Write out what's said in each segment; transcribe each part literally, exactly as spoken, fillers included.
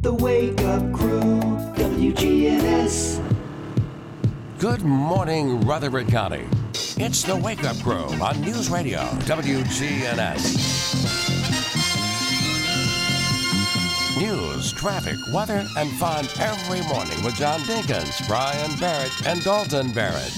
The Wake Up Crew, W G N S. Good morning, Rutherford County. It's the Wake Up Crew on News Radio, W G N S. News, traffic, weather, and fun every morning with John Dinkins, Brian Barrett, and Dalton Barrett.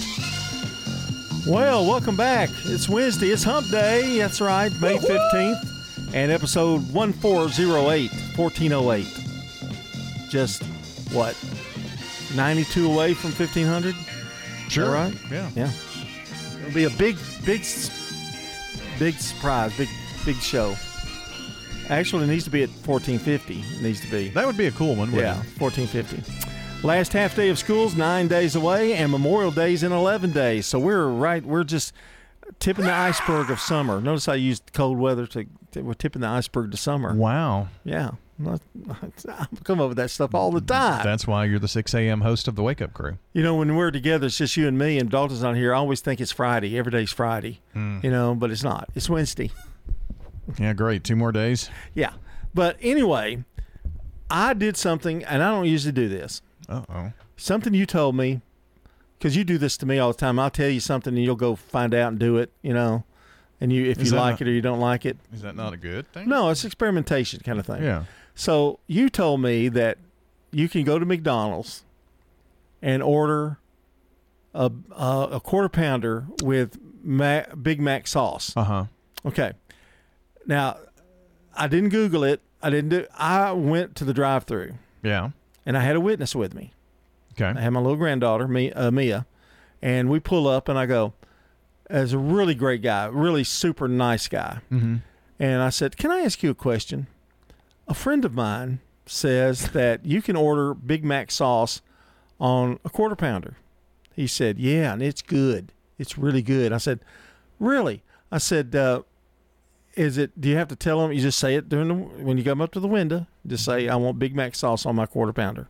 Well, welcome back. It's Wednesday. It's Hump Day. That's right, May fifteenth. And episode fourteen oh eight, fourteen oh eight. Just, what, ninety-two away from fifteen hundred? Sure. Right? Yeah. Yeah. It'll be a big, big, big surprise, big, big show. Actually, it needs to be at fourteen fifty. It needs to be. That would be a cool one, wouldn't Yeah, it? fourteen fifty. Last half day of school's nine days away, and Memorial Day's in eleven days. So we're right. We're just tipping the iceberg of summer. Notice I used cold weather to. to we're tipping the iceberg to summer. Wow. Yeah, I come up with that stuff all the time. That's why you're the six a.m. host of the Wake Up Crew. You know, when we're together, it's just you and me, and Dalton's not here. I always think it's Friday. Every day's Friday. Mm. You know, but it's not. It's Wednesday. Yeah, great. Two more days. Yeah, but anyway, I did something, and I don't usually do this. Uh-oh. Something you told me, because you do this to me all the time. I'll tell you something, and you'll go find out and do it, you know, and you if Is you that like not- it or you don't like it. Is that not a good thing? No, it's experimentation kind of thing. Yeah. So you told me that you can go to McDonald's and order a a, a quarter pounder with Mac, Big Mac sauce. Uh-huh. Okay. Now, I didn't Google it. I didn't do. I went to the drive-thru. Yeah. And I had a witness with me. Okay. I had my little granddaughter, me, uh, Mia, and we pull up, and I go, as a really great guy, really super nice guy. Mm-hmm. And I said, can I ask you a question? A friend of mine says that you can order Big Mac sauce on a quarter pounder. He said, yeah, and it's good. It's really good. I said, really? I said, uh, is it, do you have to tell them, you just say it during the, when you come up to the window, just say, I want Big Mac sauce on my quarter pounder.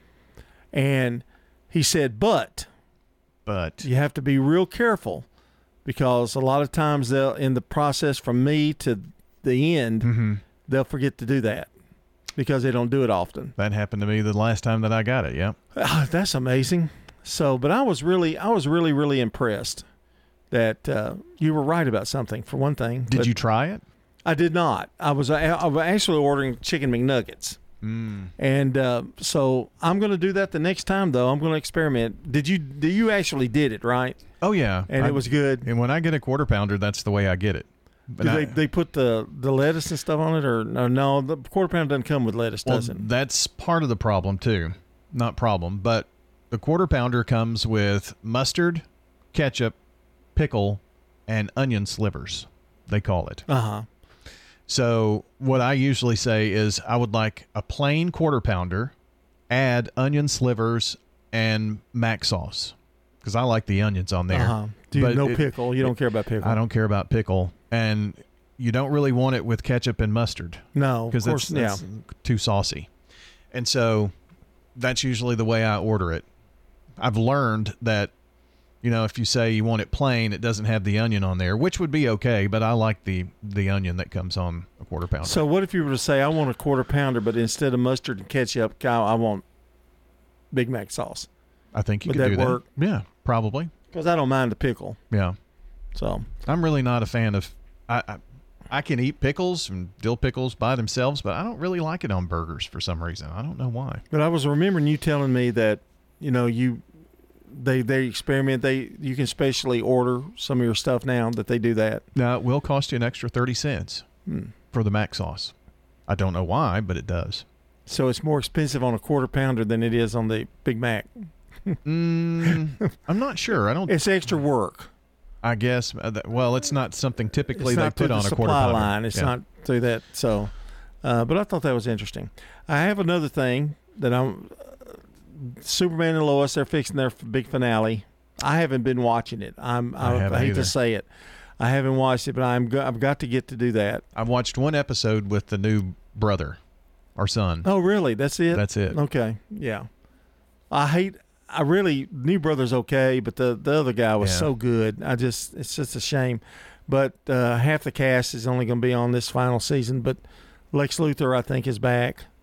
And he said, but, But. you have to be real careful because a lot of times they'll, in the process from me to the end, Mm-hmm. they'll forget to do that because they don't do it often. That happened to me the last time that I got it, yeah. Oh, that's amazing. So, but I was really, I was really, really impressed that uh, you were right about something, for one thing. Did But you try it? I did not. I was, I was actually ordering chicken McNuggets. Mm. And uh, so I'm going to do that the next time, though. I'm going to experiment. Did you, do you actually did it, right? Oh, yeah. And I- it was good. And when I get a quarter pounder, that's the way I get it. But Do I- they, they put the, the lettuce and stuff on it, or no, no, the quarter pounder doesn't come with lettuce, well, does it? that's part of the problem, too. Not problem, but the quarter pounder comes with mustard, ketchup, pickle, and onion slivers, they call it. Uh-huh. So what I usually say is I would like a plain quarter pounder, add onion slivers and mac sauce because I like the onions on there. Uh-huh. Do you But no it- pickle? You don't care about pickle? I don't care about pickle, and you don't really want it with ketchup and mustard No, of because course, that's, that's yeah. too saucy. And so that's usually the way I order it. I've learned that, you know, if you say you want it plain, it doesn't have the onion on there, which would be okay, but I like the, the onion that comes on a quarter pounder. So what if you were to say, I want a quarter pounder, but instead of mustard and ketchup, Kyle, I want Big Mac sauce? I think you would could that do work? that. Yeah, probably. Because I don't mind the pickle. Yeah. So I'm really not a fan of I, I I can eat pickles and dill pickles by themselves, but I don't really like it on burgers for some reason. I don't know why. But I was remembering you telling me that, you know, you they they experiment. They you can specially order some of your stuff now that they do that. Now, it will cost you an extra thirty cents Hmm. for the mac sauce. I don't know why, but it does. So it's more expensive on a quarter pounder than it is on the Big Mac. Mm, I'm not sure. I don't. It's extra work. I guess. Uh, that, well, it's not something typically It's they not put through on the a quarter supply pounder. line. It's Yeah. not through that. So, uh, but I thought that was interesting. I have another thing that I'm. Uh, Superman and Lois, they're fixing their f- big finale. I haven't been watching it. I'm. I, I haven't I hate either. to say it. I haven't watched it, but I'm. Go- I've got to get to do that. I watched one episode with the new brother, our son. Oh, really? That's it. That's it. Okay. Yeah. I hate. I really New Brother's okay, but the the other guy was Yeah. so good. I just it's just a shame. But uh, half the cast is only going to be on this final season. But Lex Luthor, I think, is back,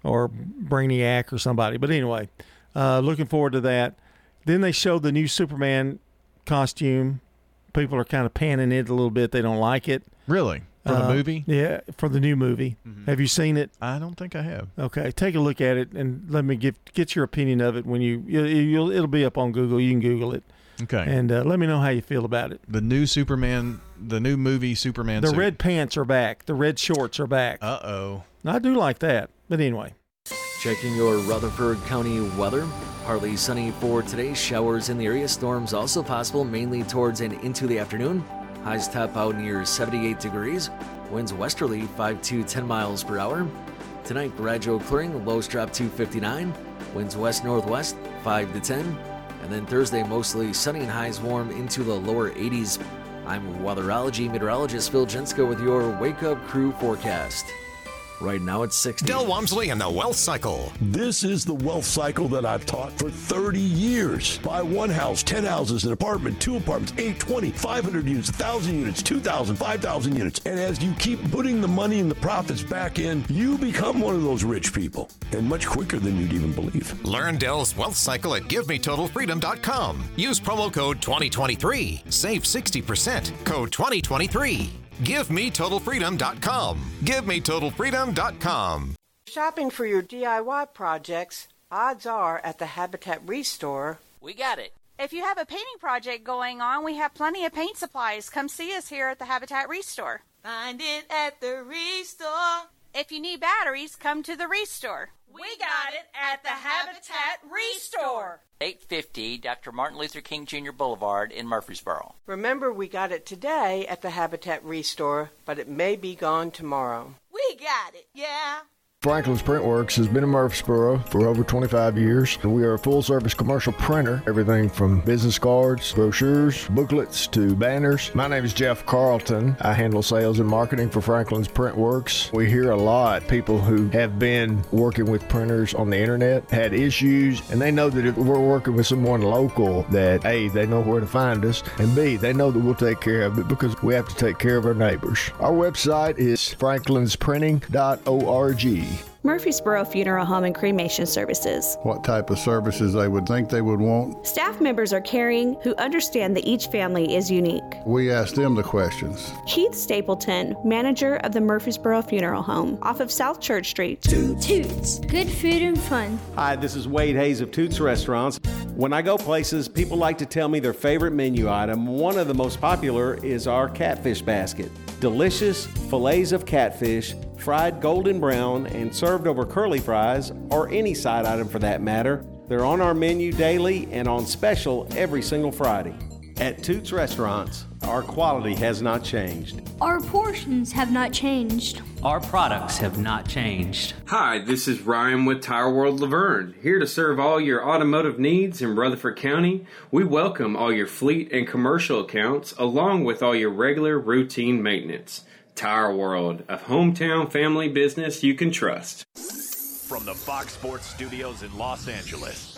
or Brainiac or somebody. But anyway, uh, looking forward to that. Then they showed the new Superman costume. People are kind of panning it a little bit. They don't like it. Really? For the Uh, movie? Yeah, for the new movie. Mhm. Have you seen it? I don't think I have. Okay, take a look at it and let me get get your opinion of it when you you- you'll it'll be up on Google. You can Google it Okay. and uh, let me know how you feel about it. the new Superman, the new movie Superman The suit. red pants are back. The red shorts are back. Uh-oh. I do like that. But anyway, Checking your Rutherford County weather. Partly sunny for today. Showers in the area. Storms also possible, mainly towards and into the afternoon. Highs top out near seventy-eight degrees. Winds westerly five to ten miles per hour. Tonight, gradual clearing. Lows drop to fifty-nine. Winds west-northwest five to ten. And then Thursday, mostly sunny and highs warm into the lower eighties. I'm weatherology meteorologist Phil Jensko with your Wake Up Crew forecast. Right now it's sixty. Del Walmsley and the Wealth Cycle. This is the wealth cycle that I've taught for thirty years. Buy one house, ten houses, an apartment, two apartments, eight, twenty, five hundred units, one thousand units, two thousand, five thousand units. And as you keep putting the money and the profits back in, you become one of those rich people. And much quicker than you'd even believe. Learn Del's Wealth Cycle at give me total freedom dot com. Use promo code twenty twenty-three. Save sixty percent. Code twenty twenty-three. give me total freedom dot com. give me total freedom dot com. Shopping for your D I Y projects, odds are at the Habitat Restore. We got it. If you have a painting project going on, we have plenty of paint supplies. Come see us here at the Habitat Restore. Find it at the Restore. If you need batteries, come to the Restore. We got it at the Habitat Restore. eight fifty Doctor Martin Luther King Junior Boulevard in Murfreesboro. Remember, we got it today at the Habitat Restore, but it may be gone tomorrow. We got it, yeah. Franklin's Printworks has been in Murfreesboro for over twenty-five years. We are a full-service commercial printer, everything from business cards, brochures, booklets, to banners. My name is Jeff Carlton. I handle sales and marketing for Franklin's Printworks. We hear a lot people who have been working with printers on the internet, had issues, and they know that if we're working with someone local, that A, they know where to find us, and B, they know that we'll take care of it because we have to take care of our neighbors. Our website is franklins printing dot org. Murfreesboro Funeral Home and Cremation Services. What type of services they would think they would want. Staff members are caring who understand that each family is unique. We ask them the questions. Keith Stapleton, manager of the Murfreesboro Funeral Home, off of South Church Street. Toots. Toots. Good food and fun. Hi, this is Wade Hayes of Toots Restaurants. When I go places, people like to tell me their favorite menu item. One of the most popular is our catfish basket. Delicious fillets of catfish, fried golden brown and served over curly fries, or any side item for that matter. They're on our menu daily and on special every single Friday. At Toots Restaurants, our quality has not changed. Our portions have not changed. Our products have not changed. Hi, this is Ryan with Tire World Laverne, here to serve all your automotive needs in Rutherford County. We welcome all your fleet and commercial accounts, along with all your regular routine maintenance. Tire World, a hometown family business you can trust. From the Fox Sports Studios in Los Angeles,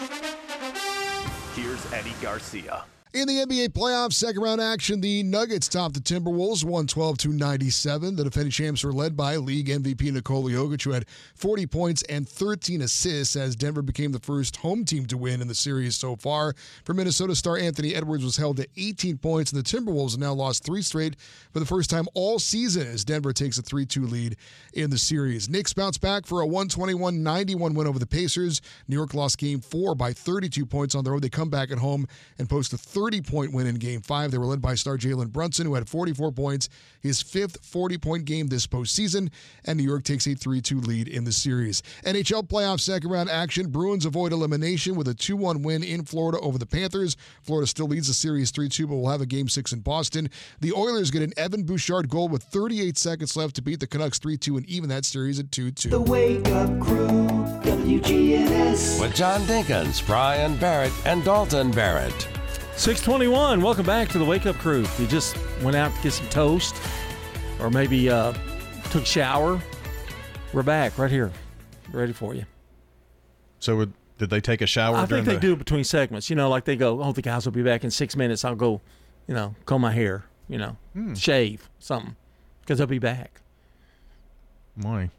here's Eddie Garcia. In the N B A playoffs, second round action, the Nuggets topped the Timberwolves one twelve to ninety-seven. The defending champs were led by league M V P Nikola Jokic, who had forty points and thirteen assists as Denver became the first home team to win in the series so far. For Minnesota star Anthony Edwards was held to eighteen points, and the Timberwolves have now lost three straight for the first time all season as Denver takes a three two lead in the series. Knicks bounce back for a one twenty-one ninety-one win over the Pacers. New York lost game four by thirty-two points on the road. They come back at home and post a thirty-point win in Game five. They were led by star Jalen Brunson, who had forty-four points, his fifth forty-point game this postseason, and New York takes a three two lead in the series. N H L playoff second-round action. Bruins avoid elimination with a two one win in Florida over the Panthers. Florida still leads the series three two, but will have a Game six in Boston. The Oilers get an Evan Bouchard goal with thirty-eight seconds left to beat the Canucks three two and even that series at two two. The Wake Up Crew, W G N S. With John Dinkins, Brian Barrett, and Dalton Barrett. six twenty-one, welcome back to the Wake Up Crew. You just went out to get some toast or maybe uh, took a shower. We're back right here, ready for you. So would, did they take a shower? I during think they the... do between segments. You know, like they go, oh, the guys will be back in six minutes. I'll go, you know, comb my hair, you know, Hmm. shave, something, because they'll be back. Why?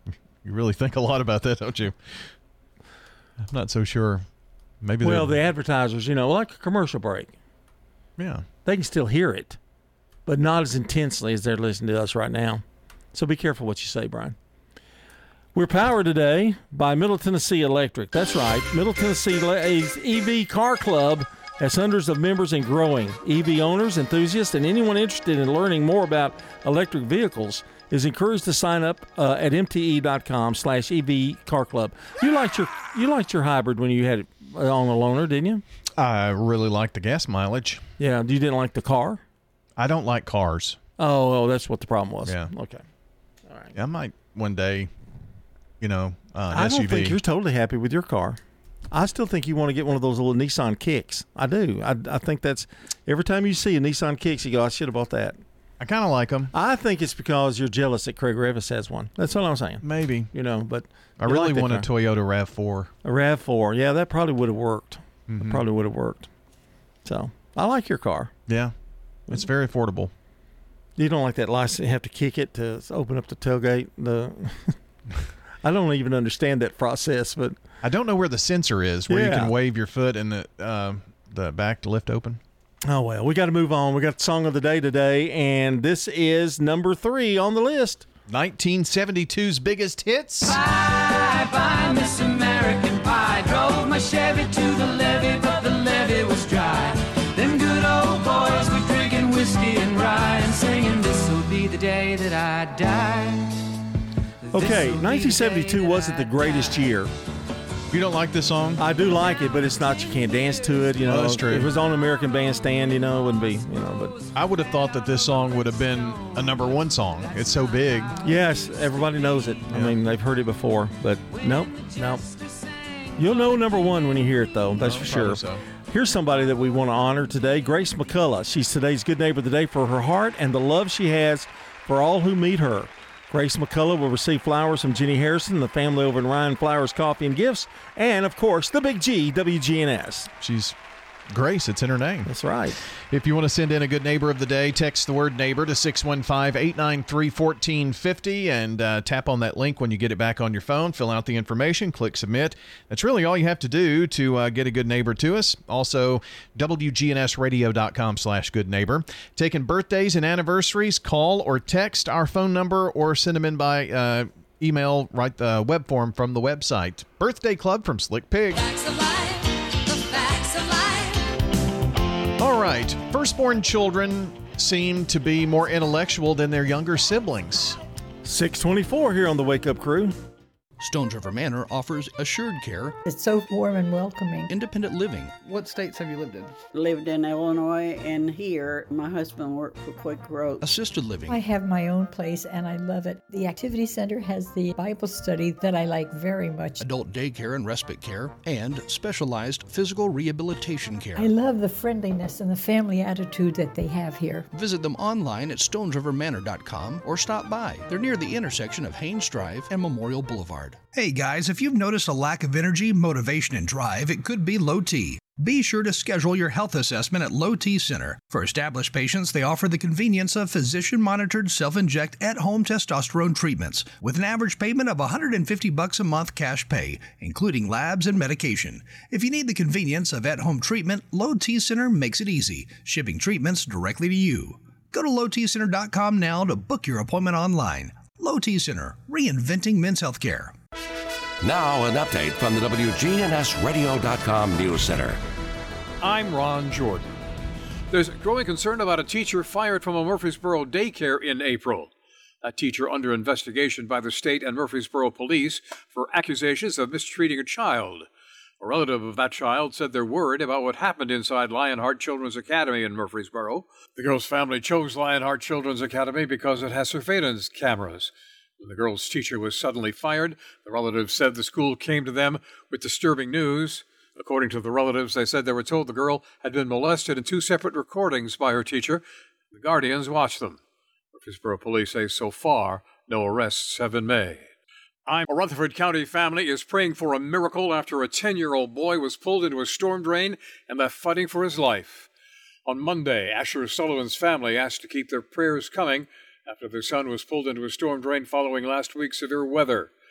You really think a lot about that, don't you? I'm not so sure. Maybe Well, they're- the advertisers, you know, like a commercial break. Yeah. They can still hear it, but not as intensely as they're listening to us right now. So be careful what you say, Brian. We're powered today by Middle Tennessee Electric. That's right. Middle Tennessee E V Car Club has hundreds of members and growing. E V owners, enthusiasts, and anyone interested in learning more about electric vehicles is encouraged to sign up uh, at mte.com slash EV Car Club. You liked your you liked your hybrid when you had it on the loaner, didn't you? I really like the gas mileage. Yeah. You didn't like the car? I don't like cars. Oh, oh, that's what the problem was. Yeah. Okay. All right. Yeah, I might one day, you know, uh, an I S U V. don't think you're totally happy with your car. I still think you want to get one of those little Nissan Kicks. I do. I, I think that's every time you see a Nissan Kicks, you go, I should have bought that. I kind of like them. I think it's because you're jealous that Craig Revis has one. That's all I'm saying. Maybe. You know, but I you really like that want a car. Toyota RAV four. A RAV four. Yeah, that probably would have worked. Mhm. That probably would have worked. So I like your car. Yeah, it's very affordable. You don't like that license. You have to kick it to open up the tailgate. The I don't even understand that process, but I don't know where the sensor is where you Yeah. can wave your foot and the uh, the back to lift open. oh well. We got to move on. We got the song of the day today, and this is number three on the list. nineteen seventy-two's biggest hits. Bye bye, Miss American Pie. Drove my Chevy to the levee, but the levee was dry. Them good old boys were drinking whiskey and rye and singing, "This'll be the day that I die." Okay, nineteen seventy-two wasn't the greatest year. You don't like this song? I do like it, but it's not. You can't dance to it. You know, Oh, that's true. If it was on American Bandstand, you know, it wouldn't be. You know, but I would have thought that this song would have been a number one song. It's so big. yes, everybody knows it. I mean, they've heard it before, but nope, nope. You'll know number one when you hear it, though. That's for sure. Probably so. Here's somebody that we want to honor today, Grace McCullough. She's today's Good Neighbor of the Day for her heart and the love she has for all who meet her. Grace McCullough will receive flowers from Jenny Harrison, the family over in Ryan Flowers Coffee and Gifts, and, of course, the Big G, W G N S. She's Grace. It's in her name. That's right. If you want to send in a Good Neighbor of the Day, text the word neighbor to six one five, eight nine three, one four five zero and uh, tap on that link when you get it back on your phone. Fill out the information, click submit. That's really all you have to do to uh, get a good neighbor to us. Also, W G N S radio dot com slash good neighbor. Taking birthdays and anniversaries, call or text our phone number or send them in by uh, email, write the web form from the website. Birthday Club from Slick Pig. All right, firstborn children seem to be more intellectual than their younger siblings. six twenty-four here on the Wake Up Crew. Stones River Manor offers assured care, It's so warm and welcoming. independent living. What states have you lived in? Lived in Illinois and here. My husband worked for Quick Growth. Assisted living. I have my own place and I love it. The Activity Center has the Bible study that I like very much. Adult daycare and respite care, and specialized physical rehabilitation care. I love the friendliness and the family attitude that they have here. Visit them online at stones river manor dot com or stop by. They're near the intersection of Haynes Drive and Memorial Boulevard. Hey guys, if you've noticed a lack of energy, motivation, and drive, it could be low T. Be sure to schedule your health assessment at Low T Center. For established patients, they offer the convenience of physician-monitored self-inject at-home testosterone treatments with an average payment of one hundred fifty bucks a month cash pay, including labs and medication. If you need the convenience of at-home treatment, Low T Center makes it easy, shipping treatments directly to you. Go to low t center dot com now to book your appointment online. Low T Center, reinventing men's healthcare. Now, an update from the W G N S radio dot com News Center. I'm Ron Jordan. There's growing concern about a teacher fired from a Murfreesboro daycare in April. A teacher under investigation by the state and Murfreesboro police for accusations of mistreating a child. A relative of that child said they're worried about what happened inside Lionheart Children's Academy in Murfreesboro. The girl's family chose Lionheart Children's Academy because it has surveillance cameras. When the girl's teacher was suddenly fired, the relatives said the school came to them with disturbing news. According to the relatives, they said they were told the girl had been molested in two separate recordings by her teacher. The guardians watched them. Murfreesboro police say so far, no arrests have been made. I'm a Rutherford County family is praying for a miracle after a ten-year-old boy was pulled into a storm drain and left fighting for his life. On Monday, Asher Sullivan's family asked to keep their prayers coming after their son was pulled into a storm drain following last week's severe weather.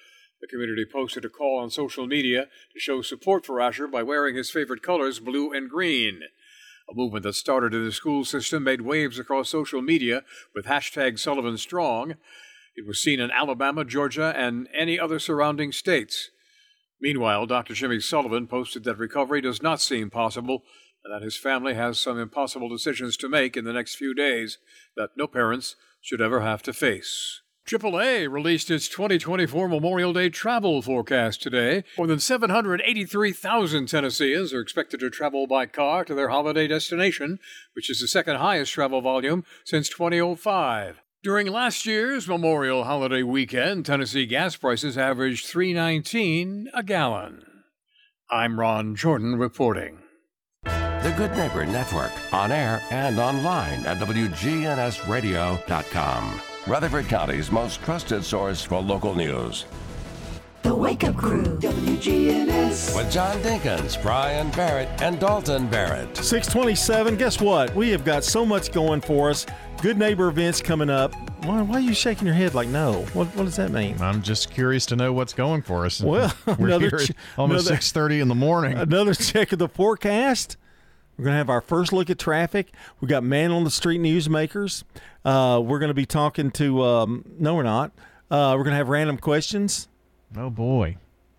The community posted a call on social media to show support for Asher by wearing his favorite colors, blue and green. A movement that started in the school system made waves across social media with hashtag Sullivan Strong. It was seen in Alabama, Georgia, and any other surrounding states. Meanwhile, Doctor Jimmy Sullivan posted that recovery does not seem possible and that his family has some impossible decisions to make in the next few days that no parents should ever have to face. triple A released its twenty twenty-four Memorial Day travel forecast today. More than seven hundred eighty-three thousand Tennesseans are expected to travel by car to their holiday destination, which is the second highest travel volume since two thousand five. During last year's Memorial Holiday weekend, Tennessee gas prices averaged three dollars and nineteen cents a gallon. I'm Ron Jordan reporting. The Good Neighbor Network, on air and online at W G N S radio dot com. Rutherford County's most trusted source for local news. The Wake Up Crew, W G N S. With John Dinkins, Brian Barrett, and Dalton Barrett. six twenty-seven, guess what? We have got so much going for us. Good neighbor events coming up. Why, why are you shaking your head like no? What, what does that mean? I'm just curious to know what's going for us. Well, we're another here ch- at almost another- six thirty in the morning. Another check of the forecast. We're going to have our first look at traffic. We got man on the street newsmakers. Uh, we're going to be talking to, um, no, we're not. Uh, we're going to have random questions. Oh, boy.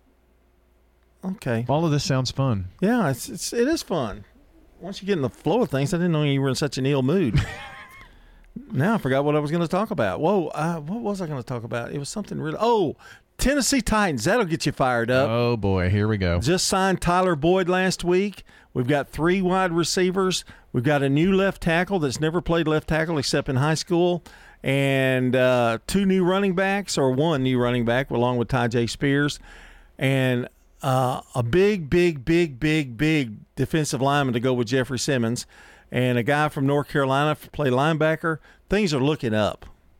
Okay. All of this sounds fun. Yeah, it's, it's, it is fun. Once you get in the flow of things, I didn't know you were in such an ill mood. Now I forgot what I was going to talk about. Whoa, uh, what was I going to talk about? It was something really. Oh, Tennessee Titans. That'll get you fired up. Oh, boy. Here we go. Just signed Tyler Boyd last week. We've got three wide receivers. We've got a new left tackle that's never played left tackle except in high school. And uh, two new running backs, or one new running back, along with Ty J. Spears. And uh, a big, big, big, big, big defensive lineman to go with Jeffrey Simmons. And a guy from North Carolina to play linebacker. Things are looking up.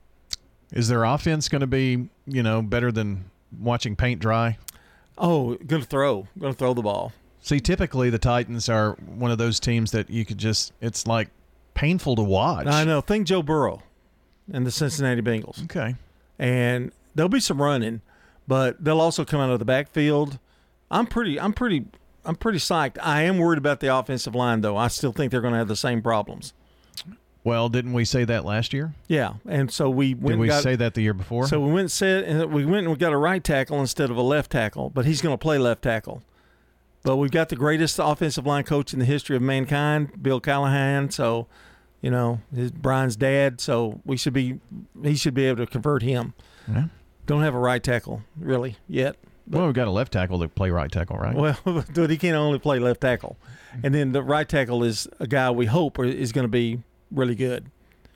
Is their offense going to be, you know, better than watching paint dry? Oh, going to throw. Going to throw the ball. See, typically the Titans are one of those teams that you could just, it's like painful to watch. I know. Think Joe Burrow and the Cincinnati Bengals. Okay. And there'll be some running, but they'll also come out of the backfield. I'm pretty, I'm pretty, I'm pretty psyched. I am worried about the offensive line, though. I still think they're going to have the same problems. Well, didn't we say that last year? Yeah, and so we went Did and we got, say that the year before? So we went and said, and we went and we got a right tackle instead of a left tackle, but he's going to play left tackle. But we've got the greatest offensive line coach in the history of mankind, Bill Callahan. So, you know, his, Brian's dad. So we should be, he should be able to convert him. Yeah. Don't have a right tackle really yet. But, well, we've got a left tackle to play right tackle, right? Well, but he can only play left tackle, and then the right tackle is a guy we hope is going to be really good.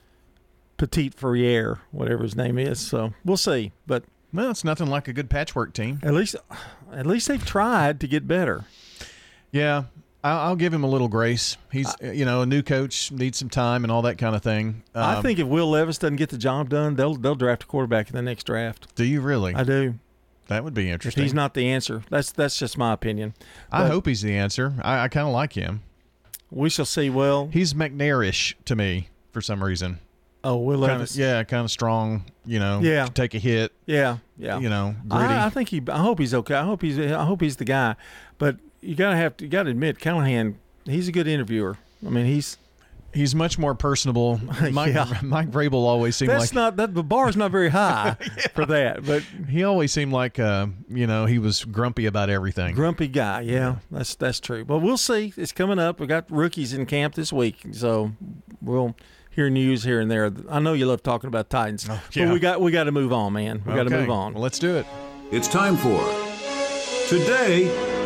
Petit Ferrier, whatever his name is. So we'll see. But well, it's nothing like a good patchwork team. At least, at least they've tried to get better. Yeah, I'll, I'll give him a little grace. He's, uh, you know, a new coach, needs some time and all that kind of thing. Um, I think if Will Levis doesn't get the job done, they'll they'll draft a quarterback in the next draft. Do you really? I do. That would be interesting. If he's not the answer. That's that's just my opinion. I But hope he's the answer. I, I kind of like him. We shall see. Well, he's McNair-ish to me for some reason. Oh, Will Kinda, Levis. yeah, kind of strong. You know, Yeah. take a hit. Yeah, yeah. You know, gritty. I, I think he. I hope he's okay. I hope he's. I hope he's the guy. But you gotta have to. You gotta admit, Callahan. He's a good interviewer. I mean, he's he's much more personable. Mike, Yeah. Mike Vrabel always seemed that's like not that the bar's not very high for that. But he always seemed like uh, you know, he was grumpy about everything. grumpy guy. Yeah, that's that's true. But we'll see. It's coming up. We got rookies in camp this week, so we'll hear news here and there. I know you love talking about Titans, yeah. but we got we got to move on, man. We got to Okay. move on. Well, let's do it. It's time for Today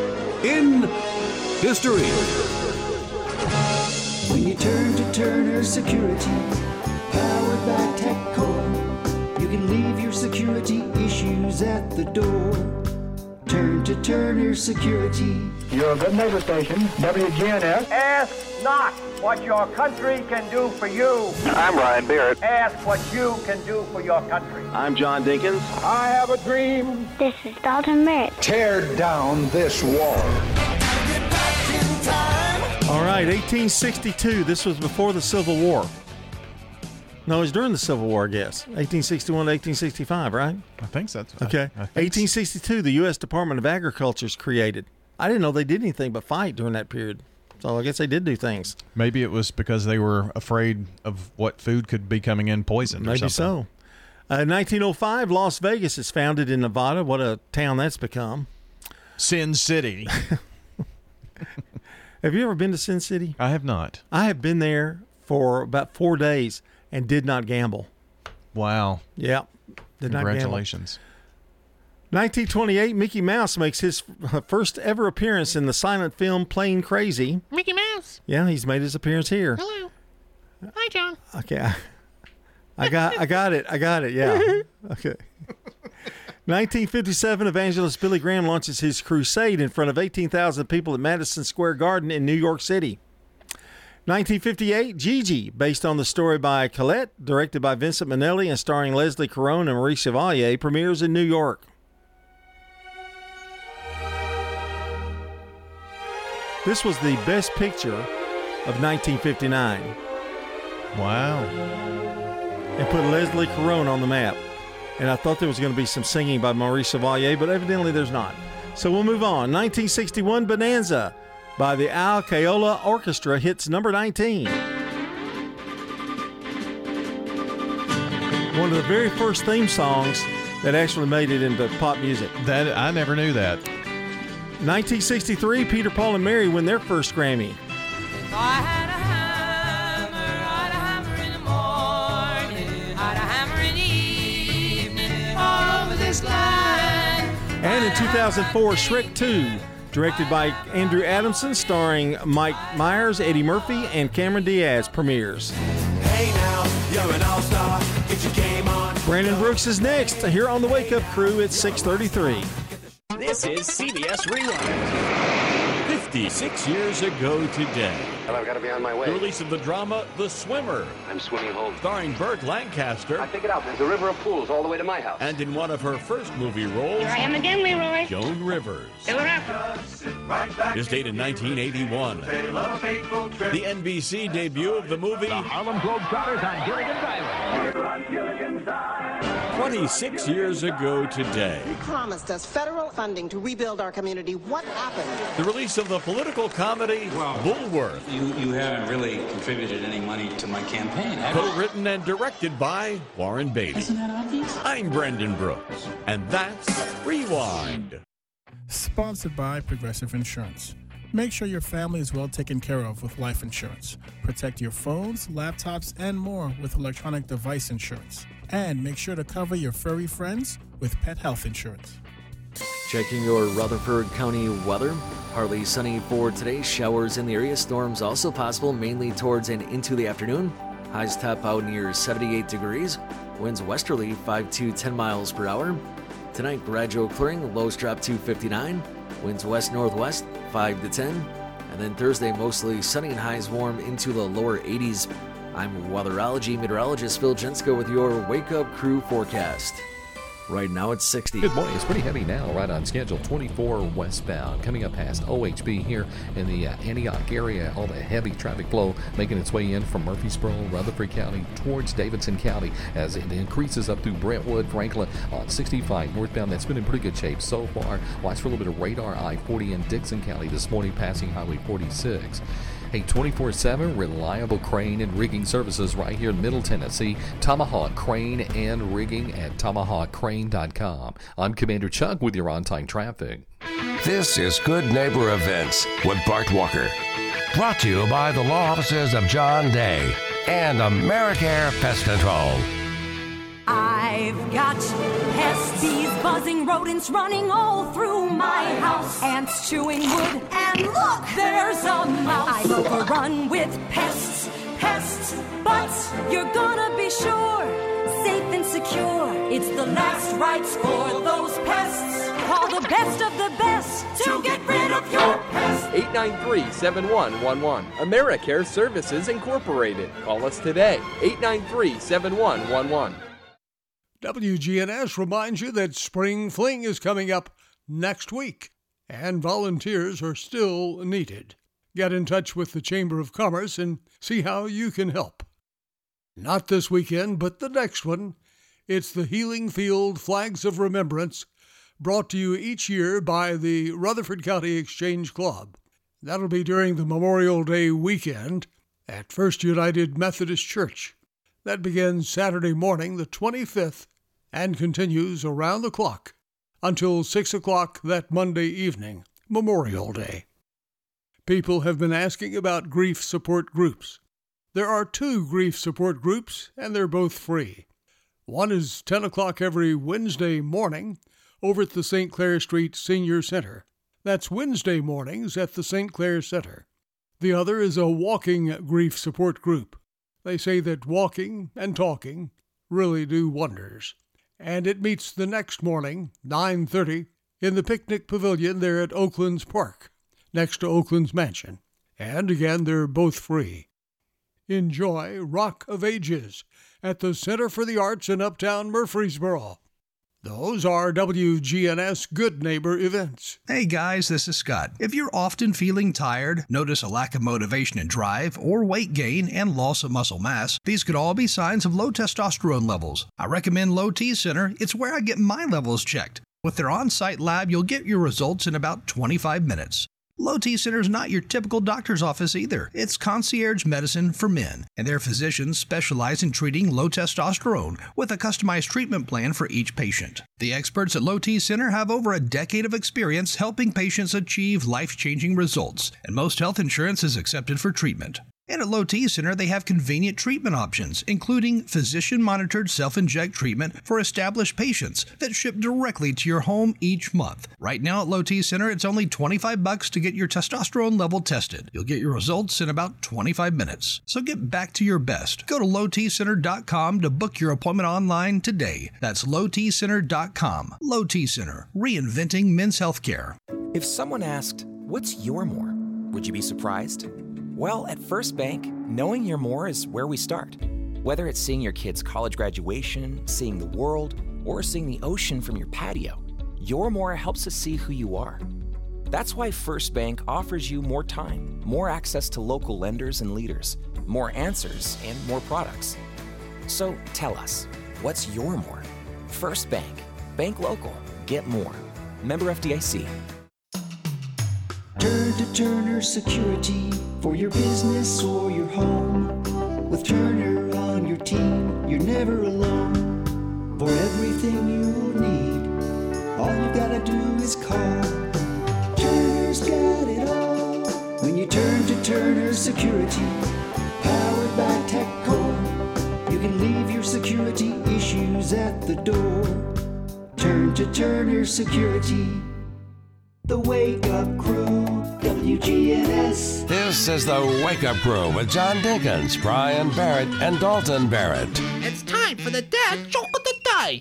in History. When you turn to Turner Security, powered by TechCore, you can leave your security issues at the door. Turn to Turner Security. You're a good neighbor station, W G N S. Ask not what your country can do for you. I'm Ryan Barrett. Ask what you can do for your country. I'm John Dinkins. I have a dream. This is Dalton Merritt. Tear down this wall. All right, eighteen sixty-two. This was before the Civil War. No, it was during the Civil War, I guess. eighteen sixty-one to eighteen sixty-five, right? I think so. Okay. I, I think eighteen sixty-two, the U S Department of Agriculture is created. I didn't know they did anything but fight during that period. So I guess they did do things. Maybe it was because they were afraid of what food could be coming in poisoned or Maybe something. so. Uh, nineteen oh five, Las Vegas is founded in Nevada. What a town that's become. Sin City. Have you ever been to Sin City? I have not. I have been there for about four days and did not gamble. Wow. Yeah. Did not gamble. Congratulations. nineteen twenty-eight, Mickey Mouse makes his first ever appearance in the silent film Plane Crazy. Mickey Mouse. Yeah, he's made his appearance here. Hello. Hi, John. Okay. I, I got I got it. I got it. Yeah. Okay. nineteen fifty-seven, evangelist Billy Graham launches his crusade in front of eighteen thousand people at Madison Square Garden in New York City. nineteen fifty-eight, Gigi, based on the story by Colette, directed by Vincent Minnelli and starring Leslie Caron and Marie Chevalier, premieres in New York. This was the best picture of nineteen fifty-nine. Wow. And put Leslie Caron on the map. And I thought there was going to be some singing by Maurice Chevalier, but evidently there's not. So we'll move on. nineteen sixty-one, Bonanza by the Al Caiola Orchestra hits number nineteen. One of the very first theme songs that actually made it into pop music. That I never knew that. nineteen sixty-three, Peter, Paul, and Mary win their first Grammy. I had a hammer, I'd a hammer in the morning, I'd a hammer in the evening, all over this land. And in two thousand four, Shrek two, directed by Andrew Adamson, starring Mike Myers, Eddie Murphy, and Cameron Diaz, premieres. Hey now, you're an all-star, get your game on. Brandon Brooks is next, here on the Wake Up Crew at six thirty-three. This is C B S Rewind. fifty-six years ago today. Well, I've got to be on my way. The release of the drama The Swimmer. I'm swimming home. Starring Burt Lancaster. I pick it out. There's a river of pools all the way to my house. And in one of her first movie roles, Here I am again, Leroy. Joan Rivers. Fill her up. Is dated nineteen eighty-one. The N B C debut of the movie The Harlem Globetrotters on Gilligan's Island. twenty-six years ago today. You promised us federal funding to rebuild our community. What happened? The release of the political comedy well, Bulworth. You, you haven't really contributed any money to my campaign, have you? Co-written and directed by Warren Beatty. Isn't that obvious? I'm Brendan Brooks, and that's Rewind. Sponsored by Progressive Insurance. Make sure your family is well taken care of with life insurance. Protect your phones, laptops, and more with electronic device insurance. And make sure to cover your furry friends with pet health insurance. Checking your Rutherford County weather. Partly sunny for today. Showers in the area. Storms also possible mainly towards and into the afternoon. Highs top out near seventy-eight degrees. Winds westerly five to ten miles per hour. Tonight, gradual clearing. Lows drop to fifty-nine. Winds west-northwest five to ten. And then Thursday, mostly sunny and highs warm into the lower eighties. I'm weatherology meteorologist Phil Jensko with your Wake Up Crew forecast. Right now it's sixty. Good morning. It's pretty heavy now, right on schedule. twenty-four westbound. Coming up past O H B here in the uh, Antioch area. All the heavy traffic flow making its way in from Murfreesboro, Rutherford County towards Davidson County as it increases up through Brentwood, Franklin on sixty-five northbound. That's been in pretty good shape so far. Watch for a little bit of radar I forty in Dixon County this morning passing Highway forty-six. A twenty-four seven reliable crane and rigging services right here in Middle Tennessee. Tomahawk Crane and Rigging at tomahawk crane dot com. I'm Commander Chuck with your on-time traffic. This is Good Neighbor Events with Bart Walker. Brought to you by the law offices of John Day and AmeriCare Pest Control. I've got pests, bees, buzzing, rodents running all through my house. Ants chewing wood, and look, there's a mouse. I'm overrun with pests, pests, but you're gonna be sure, safe and secure. It's the last rites for those pests. Call the best of the best to get rid of your pests. eight nine three, seven one one one. AmeriCare Services Incorporated. Call us today. eight nine three, seven one one one. W G N S reminds you that Spring Fling is coming up next week, and volunteers are still needed. Get in touch with the Chamber of Commerce and see how you can help. Not this weekend, but the next one. It's the Healing Field Flags of Remembrance, brought to you each year by the Rutherford County Exchange Club. That'll be during the Memorial Day weekend at First United Methodist Church. That begins Saturday morning, the twenty-fifth, and continues around the clock until six o'clock that Monday evening, Memorial Day. People have been asking about grief support groups. There are two grief support groups, and they're both free. One is ten o'clock every Wednesday morning over at the Saint Clair Street Senior Center. That's Wednesday mornings at the Saint Clair Center. The other is a walking grief support group. They say that walking and talking really do wonders. And it meets the next morning, nine thirty, in the picnic pavilion there at Oakland's Park, next to Oakland's Mansion. And again, they're both free. Enjoy Rock of Ages at the Center for the Arts in Uptown Murfreesboro. Those are W G N S Good Neighbor events. Hey guys, this is Scott. If you're often feeling tired, notice a lack of motivation and drive, or weight gain and loss of muscle mass, these could all be signs of low testosterone levels. I recommend Low T Center. It's where I get my levels checked. With their on-site lab, you'll get your results in about twenty-five minutes. Low T Center is not your typical doctor's office either. It's concierge medicine for men, and their physicians specialize in treating low testosterone with a customized treatment plan for each patient. The experts at Low T Center have over a decade of experience helping patients achieve life-changing results, and most health insurance is accepted for treatment. And at Low T Center, they have convenient treatment options, including physician-monitored self-inject treatment for established patients that ship directly to your home each month. Right now at Low T Center, it's only twenty-five bucks to get your testosterone level tested. You'll get your results in about twenty-five minutes. So get back to your best. Go to low t center dot com to book your appointment online today. That's low t center dot com. Low T Center, reinventing men's healthcare. If someone asked, "What's your more?" would you be surprised? Well, at First Bank, knowing your more is where we start. Whether it's seeing your kid's college graduation, seeing the world, or seeing the ocean from your patio, your more helps us see who you are. That's why First Bank offers you more time, more access to local lenders and leaders, more answers, and more products. So tell us, what's your more? First Bank. Bank local. Get more. Member F D I C. Turn to Turner Security for your business or your home. With Turner on your team, you're never alone. For everything you need, all you gotta do is call. Turner's got it all. When you turn to Turner Security, powered by TechCore, you can leave your security issues at the door. Turn to Turner Security. The Wake Up Crew, W G N S. This is the Wake Up Crew with John Dinkins, Brian Barrett, and Dalton Barrett. It's time for the dad joke of the day.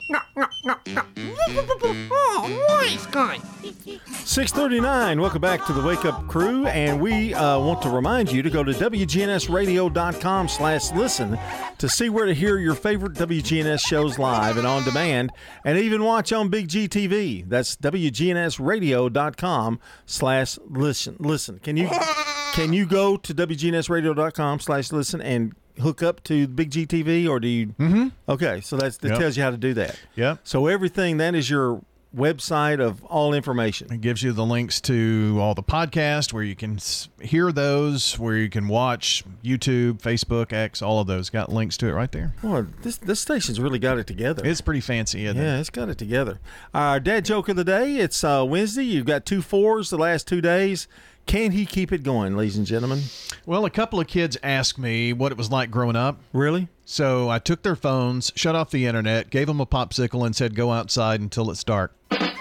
Oh, nice guy. six thirty-nine, welcome back to the Wake Up Crew, and we uh, want to remind you to go to W G N S radio dot com slash listen to see where to hear your favorite W G N S shows live and on demand, and even watch on Big G T V. That's W G N S radio dot com slash listen. Listen, can you can you go to W G N S radio dot com slash listen and hook up to Big G T V, or do you? Mm-hmm. Okay, so that's, that yep. tells you how to do that. Yep. So everything, that is your website of all information. It gives you the links to all the podcasts where you can hear those, where you can watch YouTube, Facebook, X, all of those. Got links to it right there. Well, this this station's really got it together. It's pretty fancy, isn't yeah, it? it's got it together. Our dad joke of the day, it's uh, Wednesday. You've got two fours the last two days. Can he keep it going, ladies and gentlemen? Well, a couple of kids asked me what it was like growing up. Really? So I took their phones, shut off the internet, gave them a popsicle, and said, go outside until it's dark.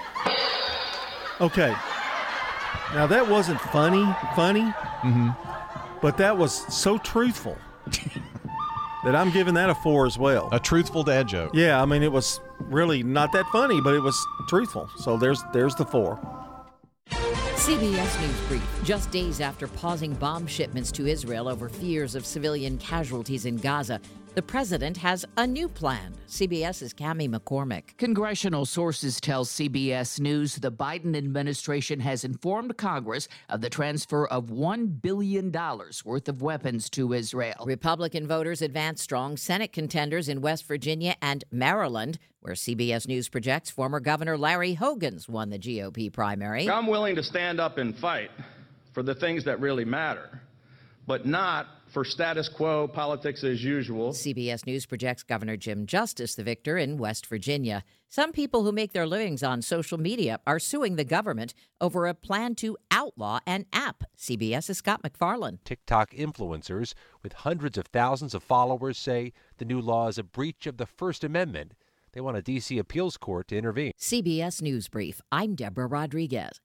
Okay. Now, that wasn't funny, funny, mm-hmm. but that was so truthful that I'm giving that a four as well. A truthful dad joke. Yeah, I mean, it was really not that funny, but it was truthful. So there's there's the four. C B S News Brief. Just days after pausing bomb shipments to Israel over fears of civilian casualties in Gaza, The president has a new plan. CBS's Cammie McCormick. Congressional sources tell C B S News the Biden administration has informed Congress of the transfer of one billion dollars worth of weapons to Israel. Republican voters advance strong Senate contenders in West Virginia and Maryland, where C B S News projects former Governor Larry Hogan's won the G O P primary. I'm willing to stand up and fight for the things that really matter, but not for status quo politics as usual. C B S News projects Governor Jim Justice the victor in West Virginia. Some people who make their livings on social media are suing the government over a plan to outlaw an app. CBS's Scott McFarland. TikTok influencers with hundreds of thousands of followers say the new law is a breach of the First Amendment. They want a D C appeals court to intervene. C B S News Brief. I'm Deborah Rodriguez.